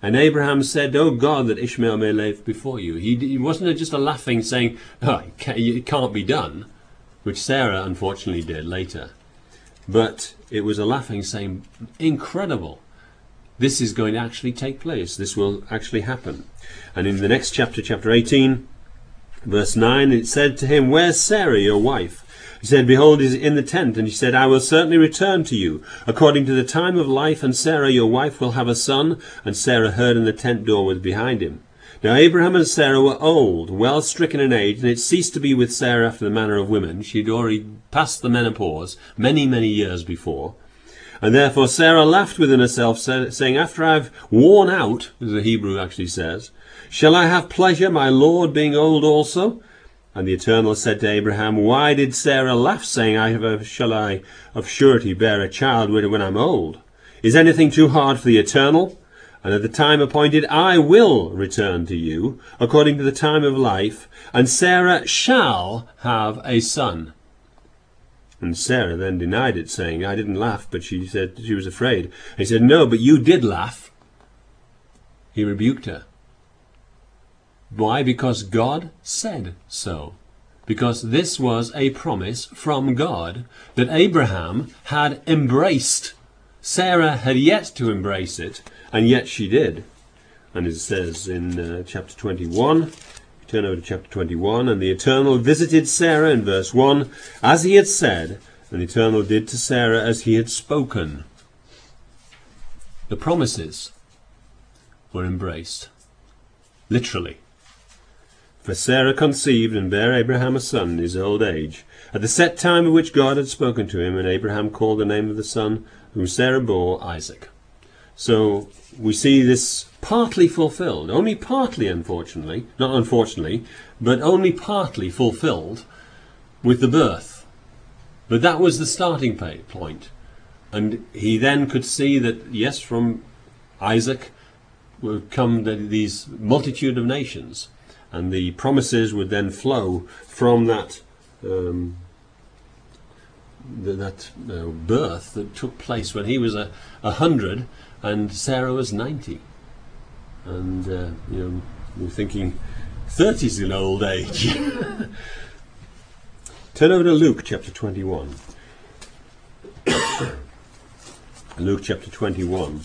And Abraham said, "O God, that Ishmael may live before you." He, he wasn't just a laughing saying, "Oh, it can't, it can't be done," which Sarah unfortunately did later. But it was a laughing saying, "Incredible. This is going to actually take place. This will actually happen." And in the next chapter, chapter eighteen, verse nine, it said to him, "Where's Sarah, your wife?" He said, "Behold, he is in the tent." And he said, "I will certainly return to you according to the time of life, and Sarah your wife will have a son." And Sarah heard, and the tent door was behind him. Now Abraham and Sarah were old, well stricken in age, and it ceased to be with Sarah after the manner of women. She had already passed the menopause many, many years before. And therefore Sarah laughed within herself, saying, "After I have worn out," as the Hebrew actually says, "shall I have pleasure, my Lord being old also?" And the Eternal said to Abraham, "Why did Sarah laugh, saying, I have a, shall I of surety bear a child when I'm old? Is anything too hard for the Eternal? And at the time appointed I will return to you, according to the time of life, and Sarah shall have a son." And Sarah then denied it, saying, "I didn't laugh," but she said she was afraid. And he said, "No, but you did laugh." He rebuked her. Why? Because God said so. Because this was a promise from God that Abraham had embraced. Sarah had yet to embrace it, and yet she did. And it says in uh, chapter twenty-one, turn over to chapter twenty-one, "And the Eternal visited Sarah," in verse one, "as he had said, and the Eternal did to Sarah as he had spoken." The promises were embraced, literally. "For Sarah conceived and bare Abraham a son in his old age, at the set time of which God had spoken to him, and Abraham called the name of the son whom Sarah bore Isaac." So we see this partly fulfilled, only partly, unfortunately, not unfortunately, but only partly fulfilled with the birth. But that was the starting point. And he then could see that, yes, from Isaac would come the, these multitude of nations. And the promises would then flow from that um, the, that uh, birth that took place when he was a, a hundred and Sarah was ninety. And uh, you know, we're thinking thirty's an old age. Turn over to Luke chapter twenty-one. Luke chapter twenty-one.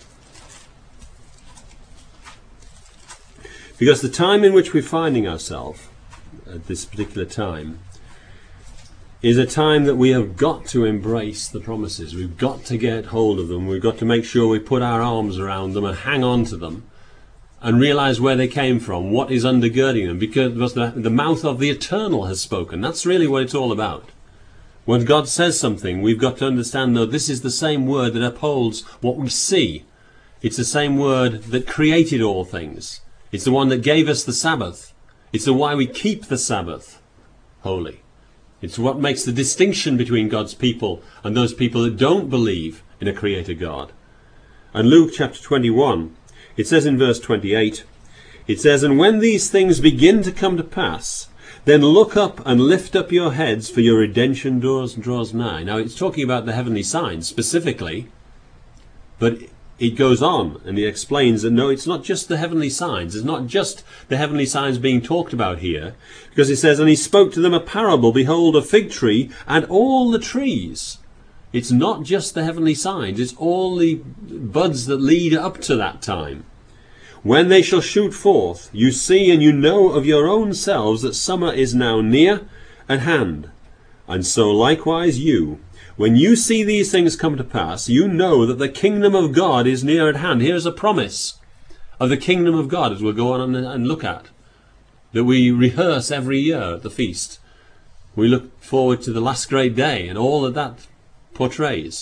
Because the time in which we're finding ourselves at this particular time is a time that we have got to embrace the promises. We've got to get hold of them. We've got to make sure we put our arms around them and hang on to them and realize where they came from, what is undergirding them, because the, the mouth of the Eternal has spoken. That's really what it's all about. When God says something, we've got to understand, though, this is the same word that upholds what we see. It's the same word that created all things. It's the one that gave us the Sabbath. It's the why we keep the Sabbath holy. It's what makes the distinction between God's people and those people that don't believe in a creator God. And Luke chapter twenty-one, it says in verse twenty-eight, it says, "And when these things begin to come to pass, then look up and lift up your heads, for your redemption draws, draws nigh." Now it's talking about the heavenly signs specifically, but it goes on and it explains that no, it's not just the heavenly signs. It's not just the heavenly signs being talked about here. Because it says, "And he spoke to them a parable, behold, a fig tree and all the trees." It's not just the heavenly signs. It's all the buds that lead up to that time. "When they shall shoot forth, you see and you know of your own selves that summer is now near at hand. And so likewise you, when you see these things come to pass, you know that the kingdom of God is near at hand." Here's a promise of the kingdom of God, as we'll go on and look at, that we rehearse every year at the feast. We look forward to the last great day and all that that portrays.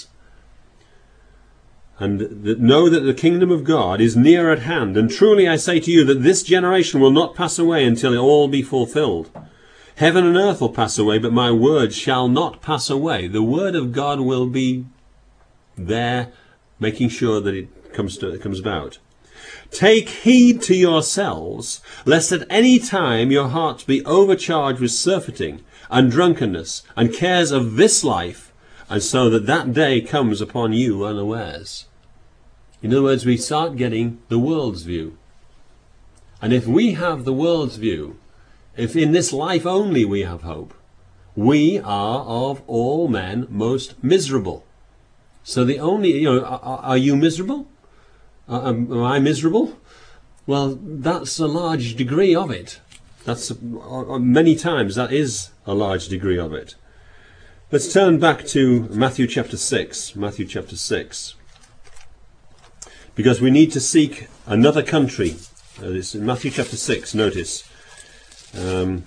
"And that know that the kingdom of God is near at hand. And truly I say to you that this generation will not pass away until it all be fulfilled. Heaven and earth will pass away, but my word shall not pass away." The word of God will be there, making sure that it comes to, it comes about. "Take heed to yourselves, lest at any time your hearts be overcharged with surfeiting and drunkenness and cares of this life, and so that that day comes upon you unawares." In other words, we start getting the world's view. And if we have the world's view, if in this life only we have hope, we are of all men most miserable. So the only, you know, are, are you miserable? Uh, am, am I miserable? Well, that's a large degree of it. That's uh, many times that is a large degree of it. Let's turn back to Matthew chapter six. Matthew chapter six. Because we need to seek another country. Uh, it's in Matthew chapter six, notice. Um,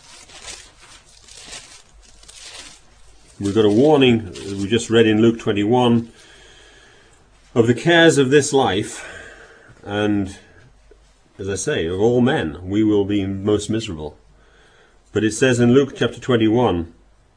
we've got a warning, we just read in Luke twenty-one, of the cares of this life, and as I say, of all men, we will be most miserable. But it says in Luke chapter twenty-one,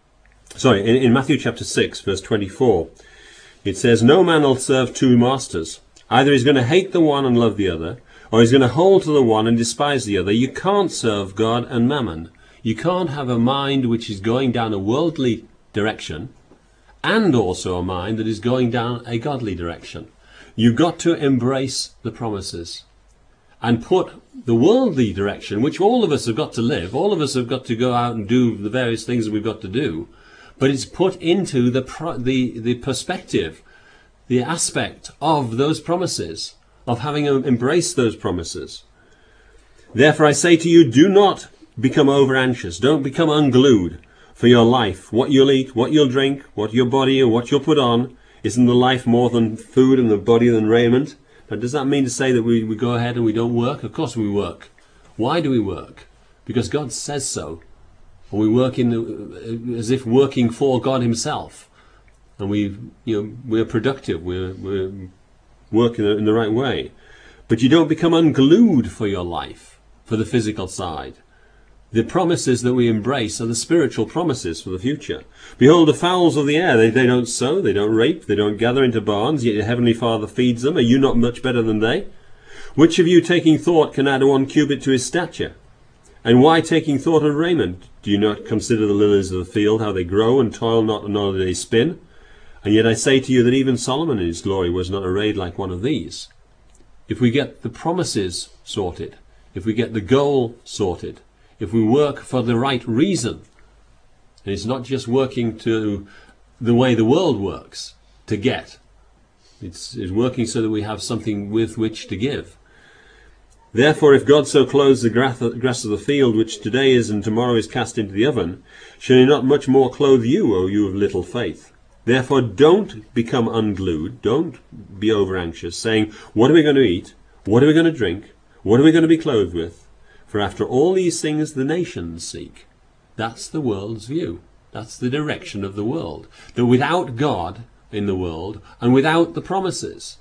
sorry, in, in Matthew chapter six, verse twenty-four, it says, "No man will serve two masters. Either he's going to hate the one and love the other, or he's going to hold to the one and despise the other. You can't serve God and mammon. You can't have a mind which is going down a worldly direction and also a mind that is going down a godly direction. You've got to embrace the promises and put the worldly direction, which all of us have got to live. All of us have got to go out and do the various things that we've got to do. But it's put into the pro- the, the perspective, the aspect of those promises, of having embraced those promises. Therefore I say to you, do not become over anxious. Don't become unglued for your life. What you'll eat, what you'll drink, what your body and what you'll put on. Isn't the life more than food and the body than raiment? Now, does that mean to say that we, we go ahead and we don't work? Of course we work. Why do we work? Because God says so. And we work in the, as if working for God himself. And we, you know, we're productive. We're, we're working in the right way. But you don't become unglued for your life, for the physical side. The promises that we embrace are the spiritual promises for the future. Behold, the fowls of the air, they, they don't sow, they don't reap, they don't gather into barns, yet your heavenly Father feeds them. Are you not much better than they? Which of you, taking thought, can add one cubit to his stature? And why taking thought of raiment? Do you not consider the lilies of the field, how they grow, and toil not, nor do they spin? And yet I say to you that even Solomon in his glory was not arrayed like one of these. If we get the promises sorted, if we get the goal sorted, if we work for the right reason, and it's not just working to the way the world works, to get. It's, it's working so that we have something with which to give. Therefore, if God so clothes the grass of the field, which today is and tomorrow is cast into the oven, shall he not much more clothe you, O you of little faith? Therefore, don't become unglued, don't be over anxious, saying, what are we going to eat? What are we going to drink? What are we going to be clothed with? For after all these things the nations seek. That's the world's view. That's the direction of the world. That without God in the world and without the promises.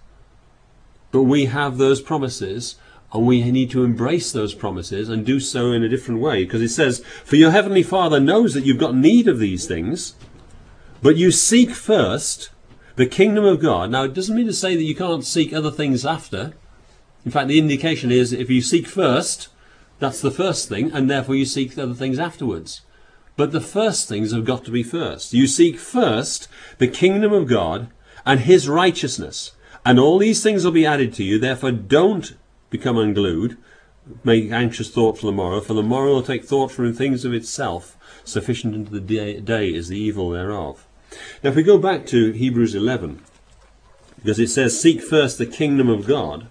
But we have those promises, and we need to embrace those promises and do so in a different way. Because it says, for your heavenly Father knows that you've got need of these things, but you seek first the kingdom of God. Now, it doesn't mean to say that you can't seek other things after. In fact, the indication is if you seek first, that's the first thing, and therefore you seek other things afterwards. But the first things have got to be first. You seek first the kingdom of God and his righteousness, and all these things will be added to you. Therefore don't become unglued, make anxious thought for the morrow, for the morrow will take thought for things of itself. Sufficient unto the day, day is the evil thereof. Now if we go back to Hebrews eleven, because it says, seek first the kingdom of God.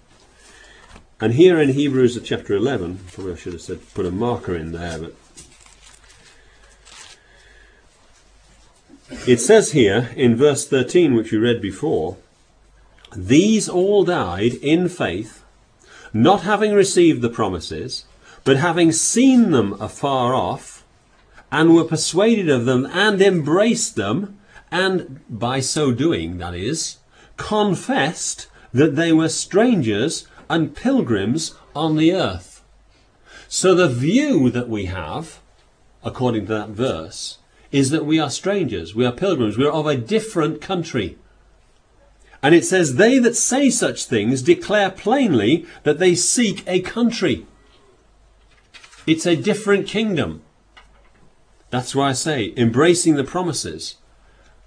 And here in Hebrews chapter eleven, probably I should have said put a marker in there, but it says here in verse thirteen, which we read before, these all died in faith, not having received the promises, but having seen them afar off, and were persuaded of them, and embraced them, and by so doing, that is, confessed that they were strangers and pilgrims on the earth. So the view that we have, according to that verse, is that we are strangers, we are pilgrims, we are of a different country. And it says, they that say such things declare plainly that they seek a country. It's a different kingdom. That's why I say, embracing the promises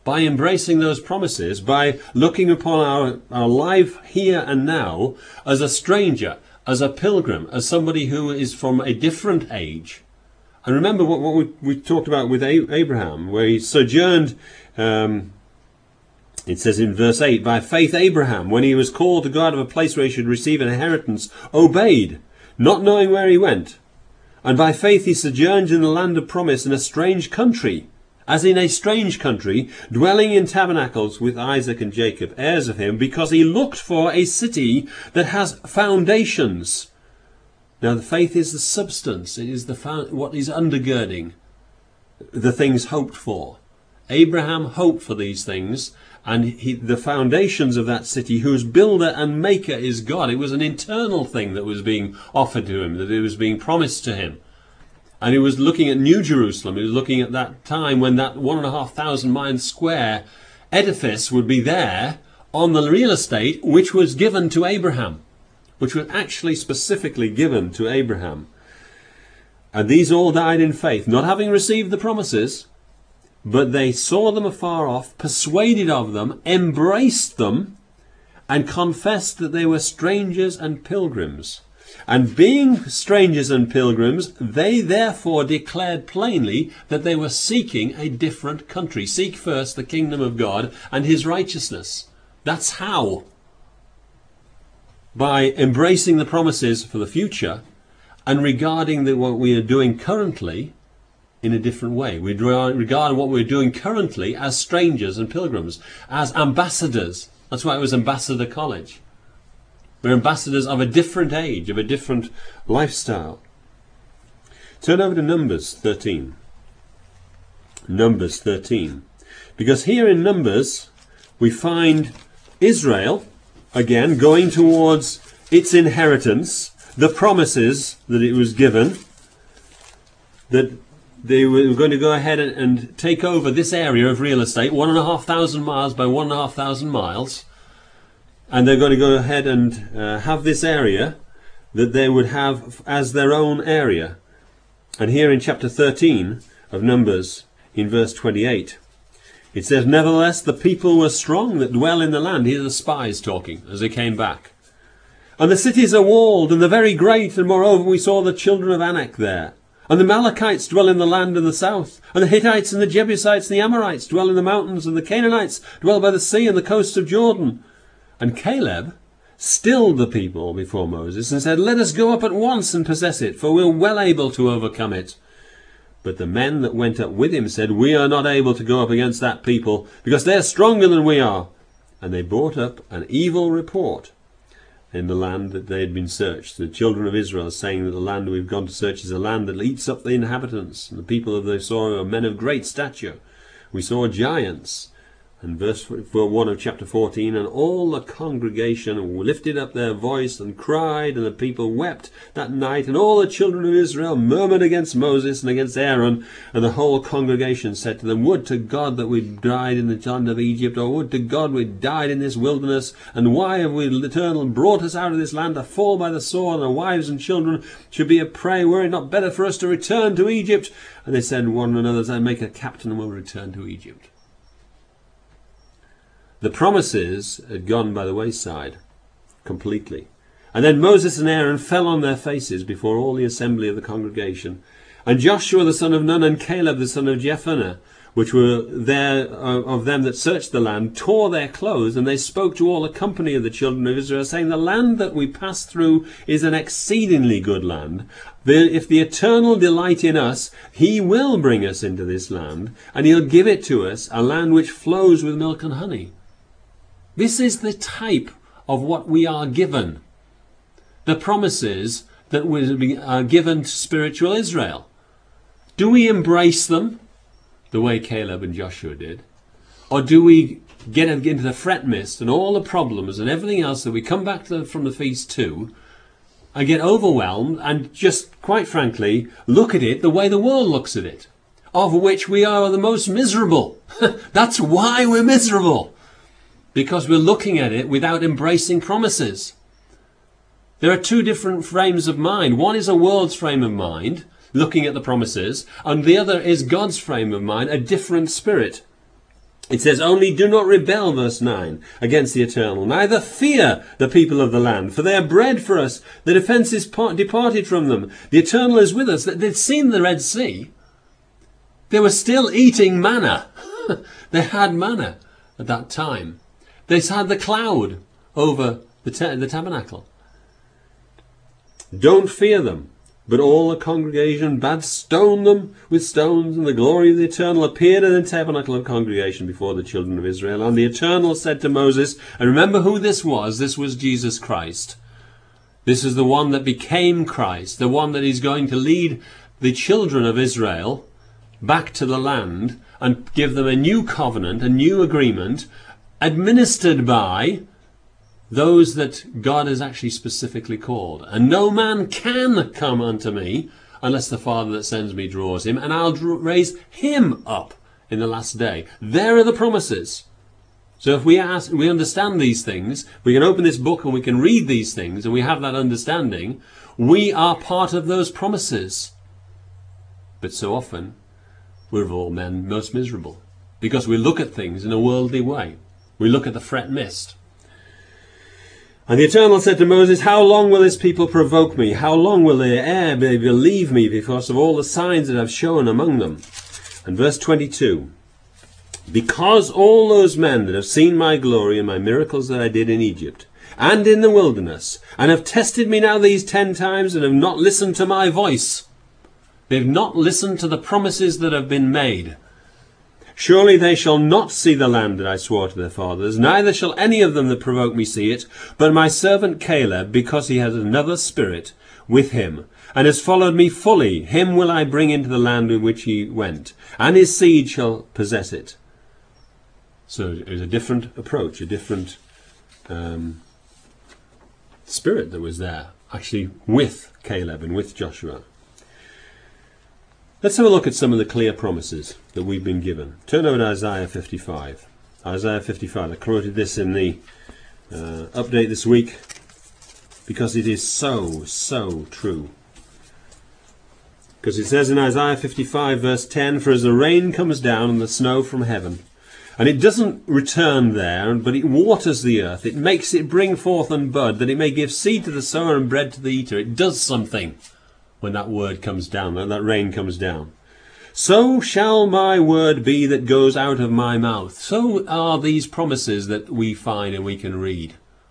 by embracing those promises, by looking upon our, our life here and now as a stranger, as a pilgrim, as somebody who is from a different age. And remember what, what we, we talked about with Abraham, where he sojourned, um, it says in verse eight, by faith Abraham, when he was called to go out of a place where he should receive an inheritance, obeyed, not knowing where he went. And by faith he sojourned in the land of promise in a strange country, as in a strange country, dwelling in tabernacles with Isaac and Jacob, heirs of him, because he looked for a city that has foundations. Now the faith is the substance, it is the what is undergirding the things hoped for. Abraham hoped for these things, and he, the foundations of that city, whose builder and maker is God. It was an internal thing that was being offered to him, that it was being promised to him. And he was looking at New Jerusalem. He was looking at that time when that one and a half thousand mile square edifice would be there on the real estate, which was given to Abraham, which was actually specifically given to Abraham. And these all died in faith, not having received the promises, but they saw them afar off, persuaded of them, embraced them, and confessed that they were strangers and pilgrims. And being strangers and pilgrims, they therefore declared plainly that they were seeking a different country. Seek first the kingdom of God and his righteousness. That's how. By embracing the promises for the future and regarding the, what we are doing currently in a different way. We regard what we're doing currently as strangers and pilgrims, as ambassadors. That's why it was Ambassador College. We're ambassadors of a different age, of a different lifestyle. Turn over to Numbers thirteen. Numbers thirteen. Because here in Numbers we find Israel, again, going towards its inheritance, the promises that it was given, that they were going to go ahead and, and take over this area of real estate, one and a half thousand miles by one and a half thousand miles. And they're going to go ahead and uh, have this area that they would have as their own area. And here in chapter thirteen of Numbers, in verse twenty-eight, it says, nevertheless, the people were strong that dwell in the land. Here are the spies talking as they came back. And the cities are walled, and they're very great, and moreover we saw the children of Anak there. And the Amalekites dwell in the land of the south, and the Hittites and the Jebusites and the Amorites dwell in the mountains, and the Canaanites dwell by the sea and the coast of Jordan. And Caleb stilled the people before Moses and said, let us go up at once and possess it, for we are well able to overcome it. But the men that went up with him said, we are not able to go up against that people, because they are stronger than we are. And they brought up an evil report in the land that they had been searched, the children of Israel, saying that the land we've gone to search is a land that eats up the inhabitants, and the people of they saw are men of great stature. We saw giants. And verse one of chapter fourteen, and all the congregation lifted up their voice and cried, and the people wept that night, and all the children of Israel murmured against Moses and against Aaron, and the whole congregation said to them, would to God that we died in the land of Egypt, or would to God we died in this wilderness, and why have we, the Eternal, brought us out of this land to fall by the sword, and our wives and children should be a prey? Were it not better for us to return to Egypt? And they said one another, make a captain and we'll return to Egypt. The promises had gone by the wayside completely. And then Moses and Aaron fell on their faces before all the assembly of the congregation. And Joshua the son of Nun and Caleb the son of Jephunneh, which were there of them that searched the land, tore their clothes, and they spoke to all the company of the children of Israel, saying, the land that we pass through is an exceedingly good land. If the Eternal delight in us, he will bring us into this land, and he'll give it to us, a land which flows with milk and honey. This is the type of what we are given. The promises that are given to spiritual Israel. Do we embrace them the way Caleb and Joshua did? Or do we get into the fret mist and all the problems and everything else that we come back to from the feast to and get overwhelmed and just, quite frankly, look at it the way the world looks at it, of which we are the most miserable. That's why we're miserable. Because we're looking at it without embracing promises. There are two different frames of mind. One is a world's frame of mind, looking at the promises, and the other is God's frame of mind, a different spirit. It says, only do not rebel, verse nine, against the Eternal, neither fear the people of the land, for they are bread for us. The defense is part departed from them. The Eternal is with us. They'd seen the Red Sea. They were still eating manna. They had manna at that time. They had the cloud over the, ta the tabernacle. Don't fear them. But all the congregation bade stone them with stones, and the glory of the Eternal appeared in the tabernacle of congregation before the children of Israel. And the Eternal said to Moses, and remember who this was, this was Jesus Christ. This is the one that became Christ, the one that is going to lead the children of Israel back to the land and give them a new covenant, a new agreement, administered by those that God has actually specifically called. And no man can come unto me unless the Father that sends me draws him, and I'll raise him up in the last day. There are the promises. So if we ask, we understand these things, we can open this book and we can read these things, and we have that understanding, we are part of those promises. But so often, we're of all men most miserable, because we look at things in a worldly way. We look at the fret mist. And the Eternal said to Moses, how long will this people provoke me? How long will they ere they believe me because of all the signs that I've shown among them? And verse twenty-two, because all those men that have seen my glory and my miracles that I did in Egypt and in the wilderness, and have tested me now these ten times and have not listened to my voice. They've not listened to the promises that have been made. Surely they shall not see the land that I swore to their fathers, neither shall any of them that provoke me see it, but my servant Caleb, because he has another spirit with him, and has followed me fully, him will I bring into the land in which he went, and his seed shall possess it. So it was a different approach, a different um, spirit that was there, actually with Caleb and with Joshua. Let's have a look at some of the clear promises that we've been given. Turn over to Isaiah fifty-five. Isaiah fifty-five. I quoted this in the uh, update this week because it is so, so true. Because it says in Isaiah fifty-five verse ten, for as the rain comes down and the snow from heaven, and it doesn't return there, but it waters the earth, it makes it bring forth and bud, that it may give seed to the sower and bread to the eater. It does something. When that word comes down, when that rain comes down. So shall my word be that goes out of my mouth. So are these promises that we find and we can read.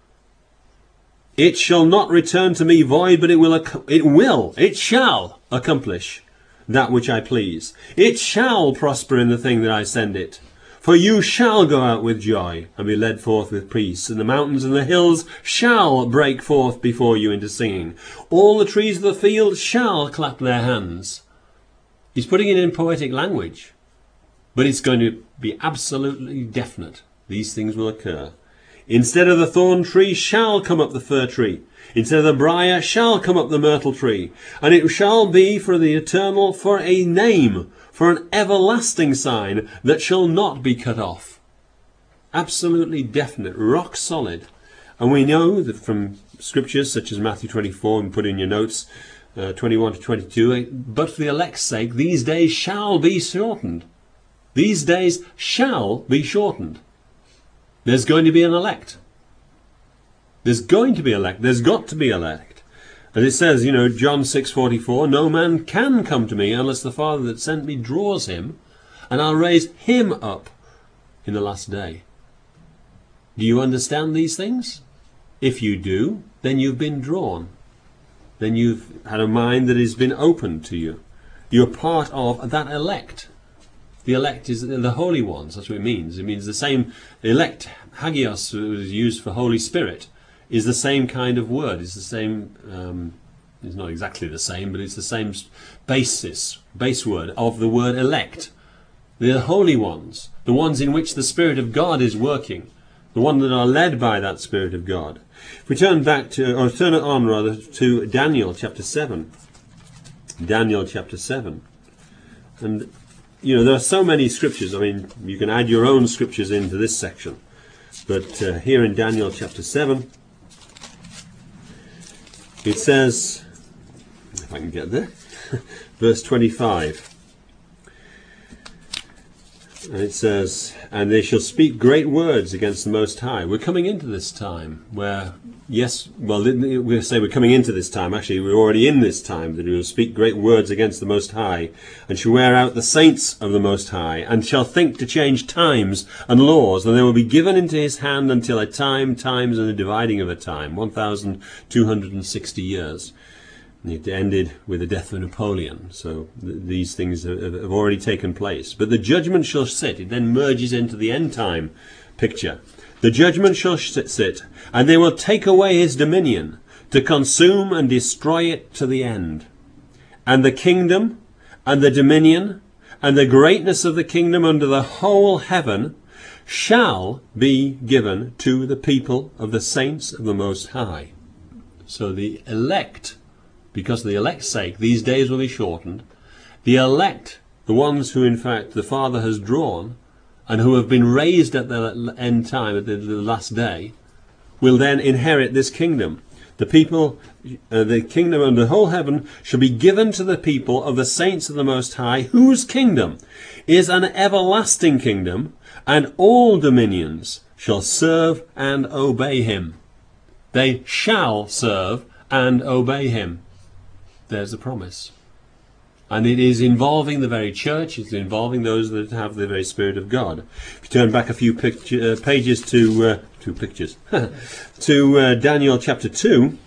It shall not return to me void, but it will, it will, it shall accomplish that which I please. It shall prosper in the thing that I send it. For you shall go out with joy, and be led forth with peace, and the mountains and the hills shall break forth before you into singing. All the trees of the field shall clap their hands. He's putting it in poetic language, but it's going to be absolutely definite. These things will occur. Instead of the thorn tree shall come up the fir tree. Instead of the briar shall come up the myrtle tree. And it shall be for the Eternal for a name, for an everlasting sign that shall not be cut off. Absolutely definite, rock solid. And we know that from scriptures such as Matthew twenty-four, and put in your notes, uh, twenty-one to twenty-two, but for the elect's sake, these days shall be shortened. These days shall be shortened. There's going to be an elect. There's going to be elect. There's got to be elect. As it says, you know, John six forty-four, no man can come to me unless the Father that sent me draws him, and I'll raise him up in the last day. Do you understand these things? If you do, then you've been drawn. Then you've had a mind that has been opened to you. You're part of that elect. The elect is the holy ones. That's what it means. It means the same elect, hagios, was used for Holy Spirit, is the same kind of word. It's the same, um, it's not exactly the same, but it's the same basis, base word of the word elect. The holy ones, the ones in which the Spirit of God is working, the ones that are led by that Spirit of God. If we turn back to, or turn it on rather, to Daniel chapter seven. Daniel chapter seven. And, you know, there are so many scriptures. I mean, you can add your own scriptures into this section. But uh, here in Daniel chapter seven, it says, if I can get there, verse twenty-five. And it says, and they shall speak great words against the Most High. We're coming into this time where, yes, well, we'll say we're coming into this time. Actually, we're already in this time, that we will speak great words against the Most High, and shall wear out the saints of the Most High, and shall think to change times and laws, and they will be given into his hand until a time, times, and the dividing of a time, one thousand two hundred sixty years. It ended with the death of Napoleon, so th these things have, have already taken place. But the judgment shall sit. It then merges into the end time picture. The judgment shall sit, and they will take away his dominion, to consume and destroy it to the end. And the kingdom, and the dominion, and the greatness of the kingdom under the whole heaven shall be given to the people of the saints of the Most High. So the elect, because of the elect's sake, these days will be shortened. The elect, the ones who in fact the Father has drawn, and who have been raised at the end time, at the, the last day, will then inherit this kingdom. The people, uh, the kingdom under the whole heaven shall be given to the people of the saints of the Most High, whose kingdom is an everlasting kingdom, and all dominions shall serve and obey him. They shall serve and obey him. There's the promise. And it is involving the very church, it's involving those that have the very Spirit of God. If you turn back a few picture, uh, pages to, uh, two pictures, to uh, Daniel chapter two,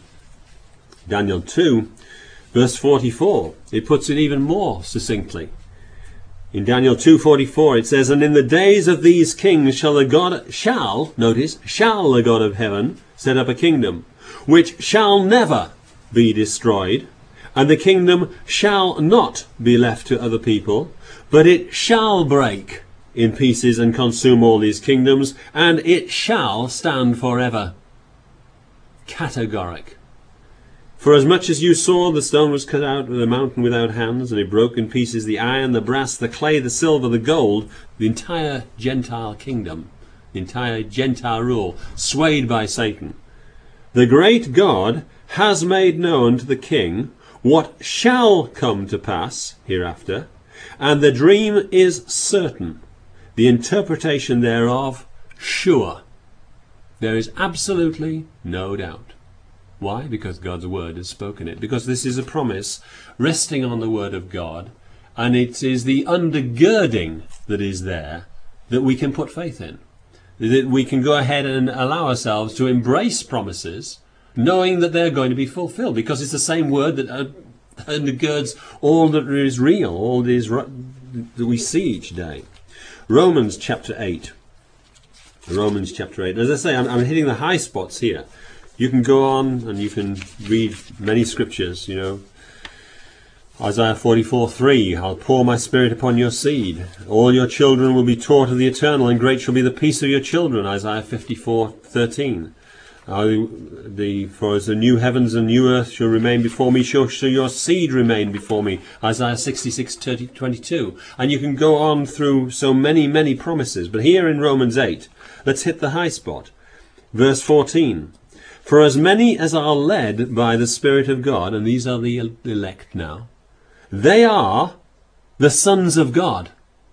Daniel two, verse forty-four, it puts it even more succinctly. In Daniel two forty-four it says, and in the days of these kings shall the God, shall, notice, shall the God of heaven set up a kingdom, which shall never be destroyed, and the kingdom shall not be left to other people, but it shall break in pieces and consume all these kingdoms, and it shall stand forever. Categoric. For as much as you saw, the stone was cut out of the mountain without hands, and it broke in pieces the iron, the brass, the clay, the silver, the gold, the entire Gentile kingdom, the entire Gentile rule, swayed by Satan. The great God has made known to the king what shall come to pass hereafter, and the dream is certain, the interpretation thereof sure. There is absolutely no doubt. Why? Because God's word has spoken it. Because this is a promise resting on the word of God, and it is the undergirding that is there that we can put faith in. That we can go ahead and allow ourselves to embrace promises, knowing that they're going to be fulfilled, because it's the same word that uh, undergirds all that is real, all that is that we see each day. Romans chapter eight. Romans chapter eight. As I say, I'm, I'm hitting the high spots here. You can go on and you can read many scriptures, you know. Isaiah forty-four three, I'll pour my spirit upon your seed. All your children will be taught of the eternal, and great shall be the peace of your children. Isaiah fifty-four thirteen. Uh, the, for as the new heavens and new earth shall remain before me, so shall your seed remain before me. Isaiah sixty-six twenty-two. And you can go on through so many, many promises. But here in Romans eight, let's hit the high spot. Verse fourteen. For as many as are led by the Spirit of God, and these are the elect now, they are the sons of God.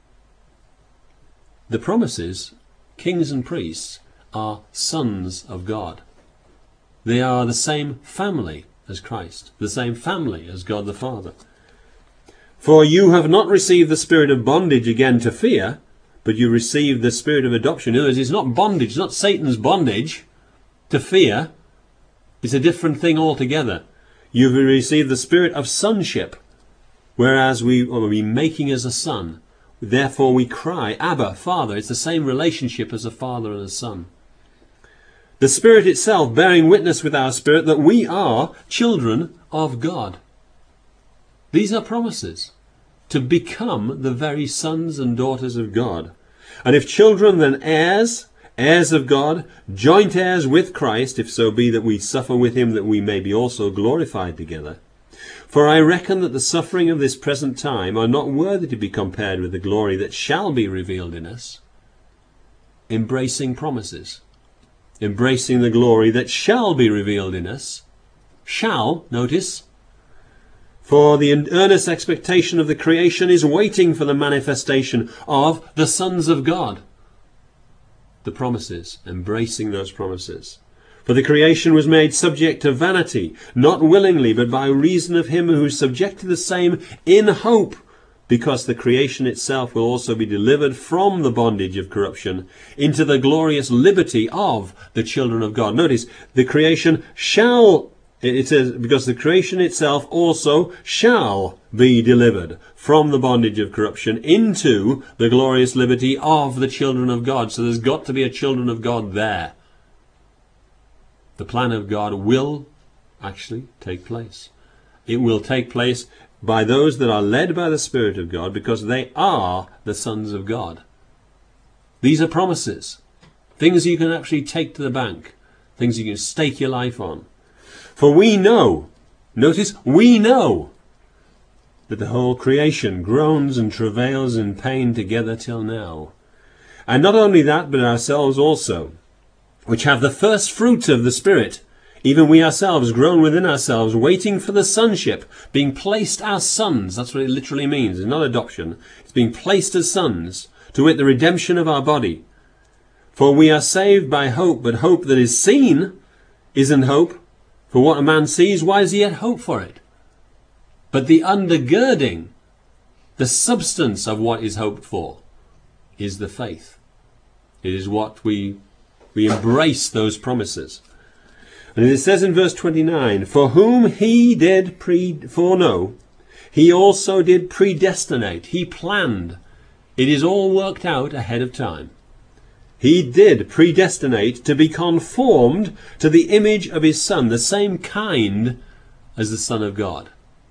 The promises, kings and priests, are sons of God. They are the same family as Christ, the same family as God the Father. For you have not received the spirit of bondage again to fear, but you received the spirit of adoption. In other words, it's not bondage, it's not Satan's bondage to fear. It's a different thing altogether. You've received the spirit of sonship, whereas we will be making as a son. Therefore we cry, Abba, Father. It's the same relationship as a father and a son. The Spirit itself bearing witness with our spirit that we are children of God. These are promises to become the very sons and daughters of God. And if children, then heirs, heirs of God, joint heirs with Christ, if so be that we suffer with him, that we may be also glorified together. For I reckon that the suffering of this present time are not worthy to be compared with the glory that shall be revealed in us. Embracing promises. Embracing the glory that shall be revealed in us. Shall, notice. For the earnest expectation of the creation is waiting for the manifestation of the sons of God. The promises, embracing those promises. For the creation was made subject to vanity, not willingly, but by reason of him who subjected the same in hope, because the creation itself will also be delivered from the bondage of corruption into the glorious liberty of the children of God. Notice, the creation shall, it says, because the creation itself also shall be delivered from the bondage of corruption into the glorious liberty of the children of God. So there's got to be a children of God there. The plan of God will actually take place. It will take place by those that are led by the Spirit of God, because they are the sons of God. These are promises. Things you can actually take to the bank. Things you can stake your life on. For we know, notice, we know that the whole creation groans and travails in pain together till now. And not only that, but ourselves also, which have the first fruit of the Spirit, even we ourselves groan within ourselves, waiting for the sonship, being placed as sons. That's what it literally means. It's not adoption. It's being placed as sons, to wit, the redemption of our body. For we are saved by hope, but hope that is seen isn't hope. For what a man sees, why does he yet hope for it? But the undergirding, the substance of what is hoped for, is the faith. It is what we, we embrace those promises. And it says in verse twenty-nine, for whom he did pre foreknow, he also did predestinate. He planned. It is all worked out ahead of time. He did predestinate to be conformed to the image of his Son, the same kind as the Son of God.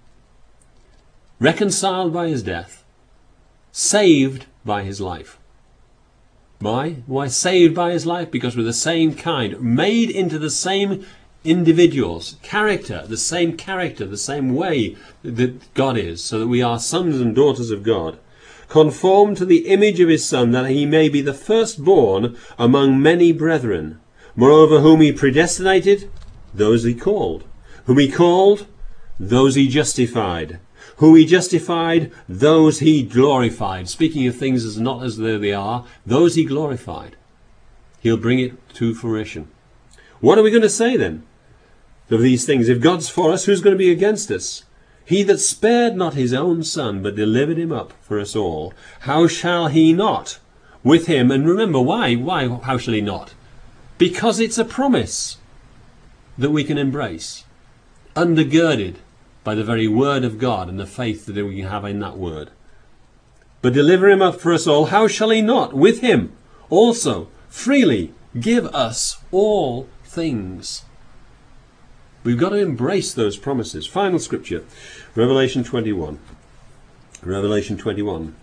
Reconciled by his death, saved by his life. Why? Why saved by his life? Because we're the same kind, made into the same individuals, character, the same character, the same way that God is, so that we are sons and daughters of God. Conformed to the image of his Son, that he may be the firstborn among many brethren. Moreover, whom he predestinated, those he called. Whom he called, those he justified. Who he justified, those he glorified. Speaking of things as not as though they are, those he glorified. He'll bring it to fruition. What are we going to say then of these things? If God's for us, who's going to be against us? He that spared not his own Son, but delivered him up for us all, how shall he not with him? And remember, why? Why? How shall he not? Because it's a promise that we can embrace, undergirded by the very word of God and the faith that we have in that word. But deliver him up for us all, how shall he not with him also freely give us all things? We've got to embrace those promises. Final scripture, Revelation twenty-one. Revelation twenty-one.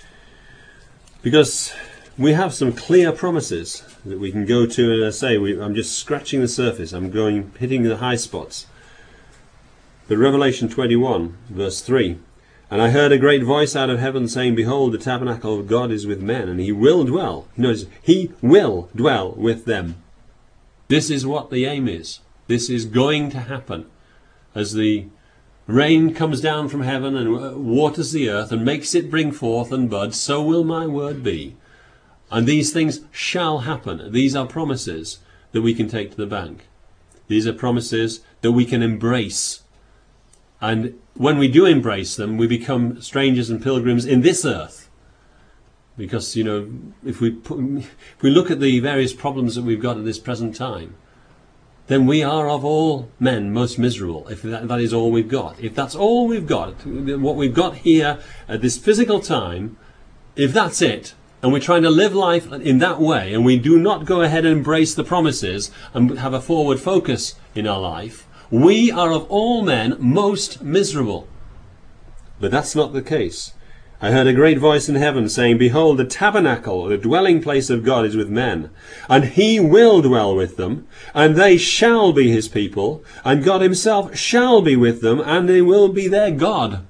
Because we have some clear promises that we can go to, and I say, we, I'm just scratching the surface. I'm going, hitting the high spots. But Revelation twenty-one, verse three. And I heard a great voice out of heaven saying, behold, the tabernacle of God is with men, and he will dwell. Notice, he will dwell with them. This is what the aim is. This is going to happen. As the rain comes down from heaven and waters the earth and makes it bring forth and bud, so will my word be. And these things shall happen. These are promises that we can take to the bank. These are promises that we can embrace. And when we do embrace them, we become strangers and pilgrims in this earth. Because, you know, if we put, if we look at the various problems that we've got at this present time, then we are of all men most miserable, if that, that is all we've got. If that's all we've got, what we've got here at this physical time, if that's it, and we're trying to live life in that way, and we do not go ahead and embrace the promises and have a forward focus in our life, we are of all men most miserable. But that's not the case. I heard a great voice in heaven saying, behold, the tabernacle, the dwelling place of God is with men, and he will dwell with them, and they shall be his people, and God himself shall be with them, and he will be their God.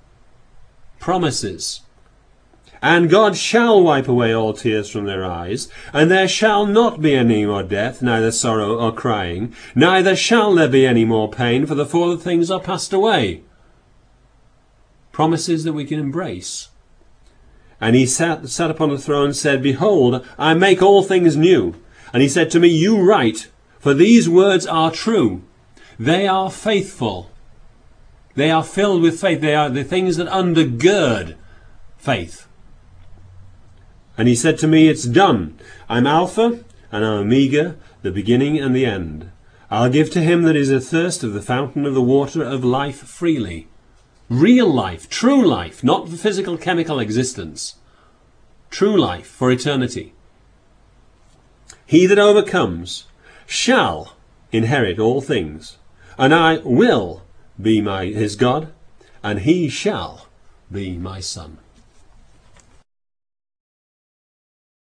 Promises. And God shall wipe away all tears from their eyes, and there shall not be any more death, neither sorrow or crying, neither shall there be any more pain, for the former things are passed away. promises that we can embrace. And he sat, sat upon the throne and said, Behold, I make all things new. And he said to me, You write, for these words are true. They are faithful. They are filled with faith. They are the things that undergird faith. And he said to me, It's done. I'm Alpha and I'm Omega, the beginning and the end. I'll give to him that is athirst of the fountain of the water of life freely. Real life, true life, not the physical chemical existence. True life for eternity. He that overcomes shall inherit all things, and I will be my his God, and he shall be my son.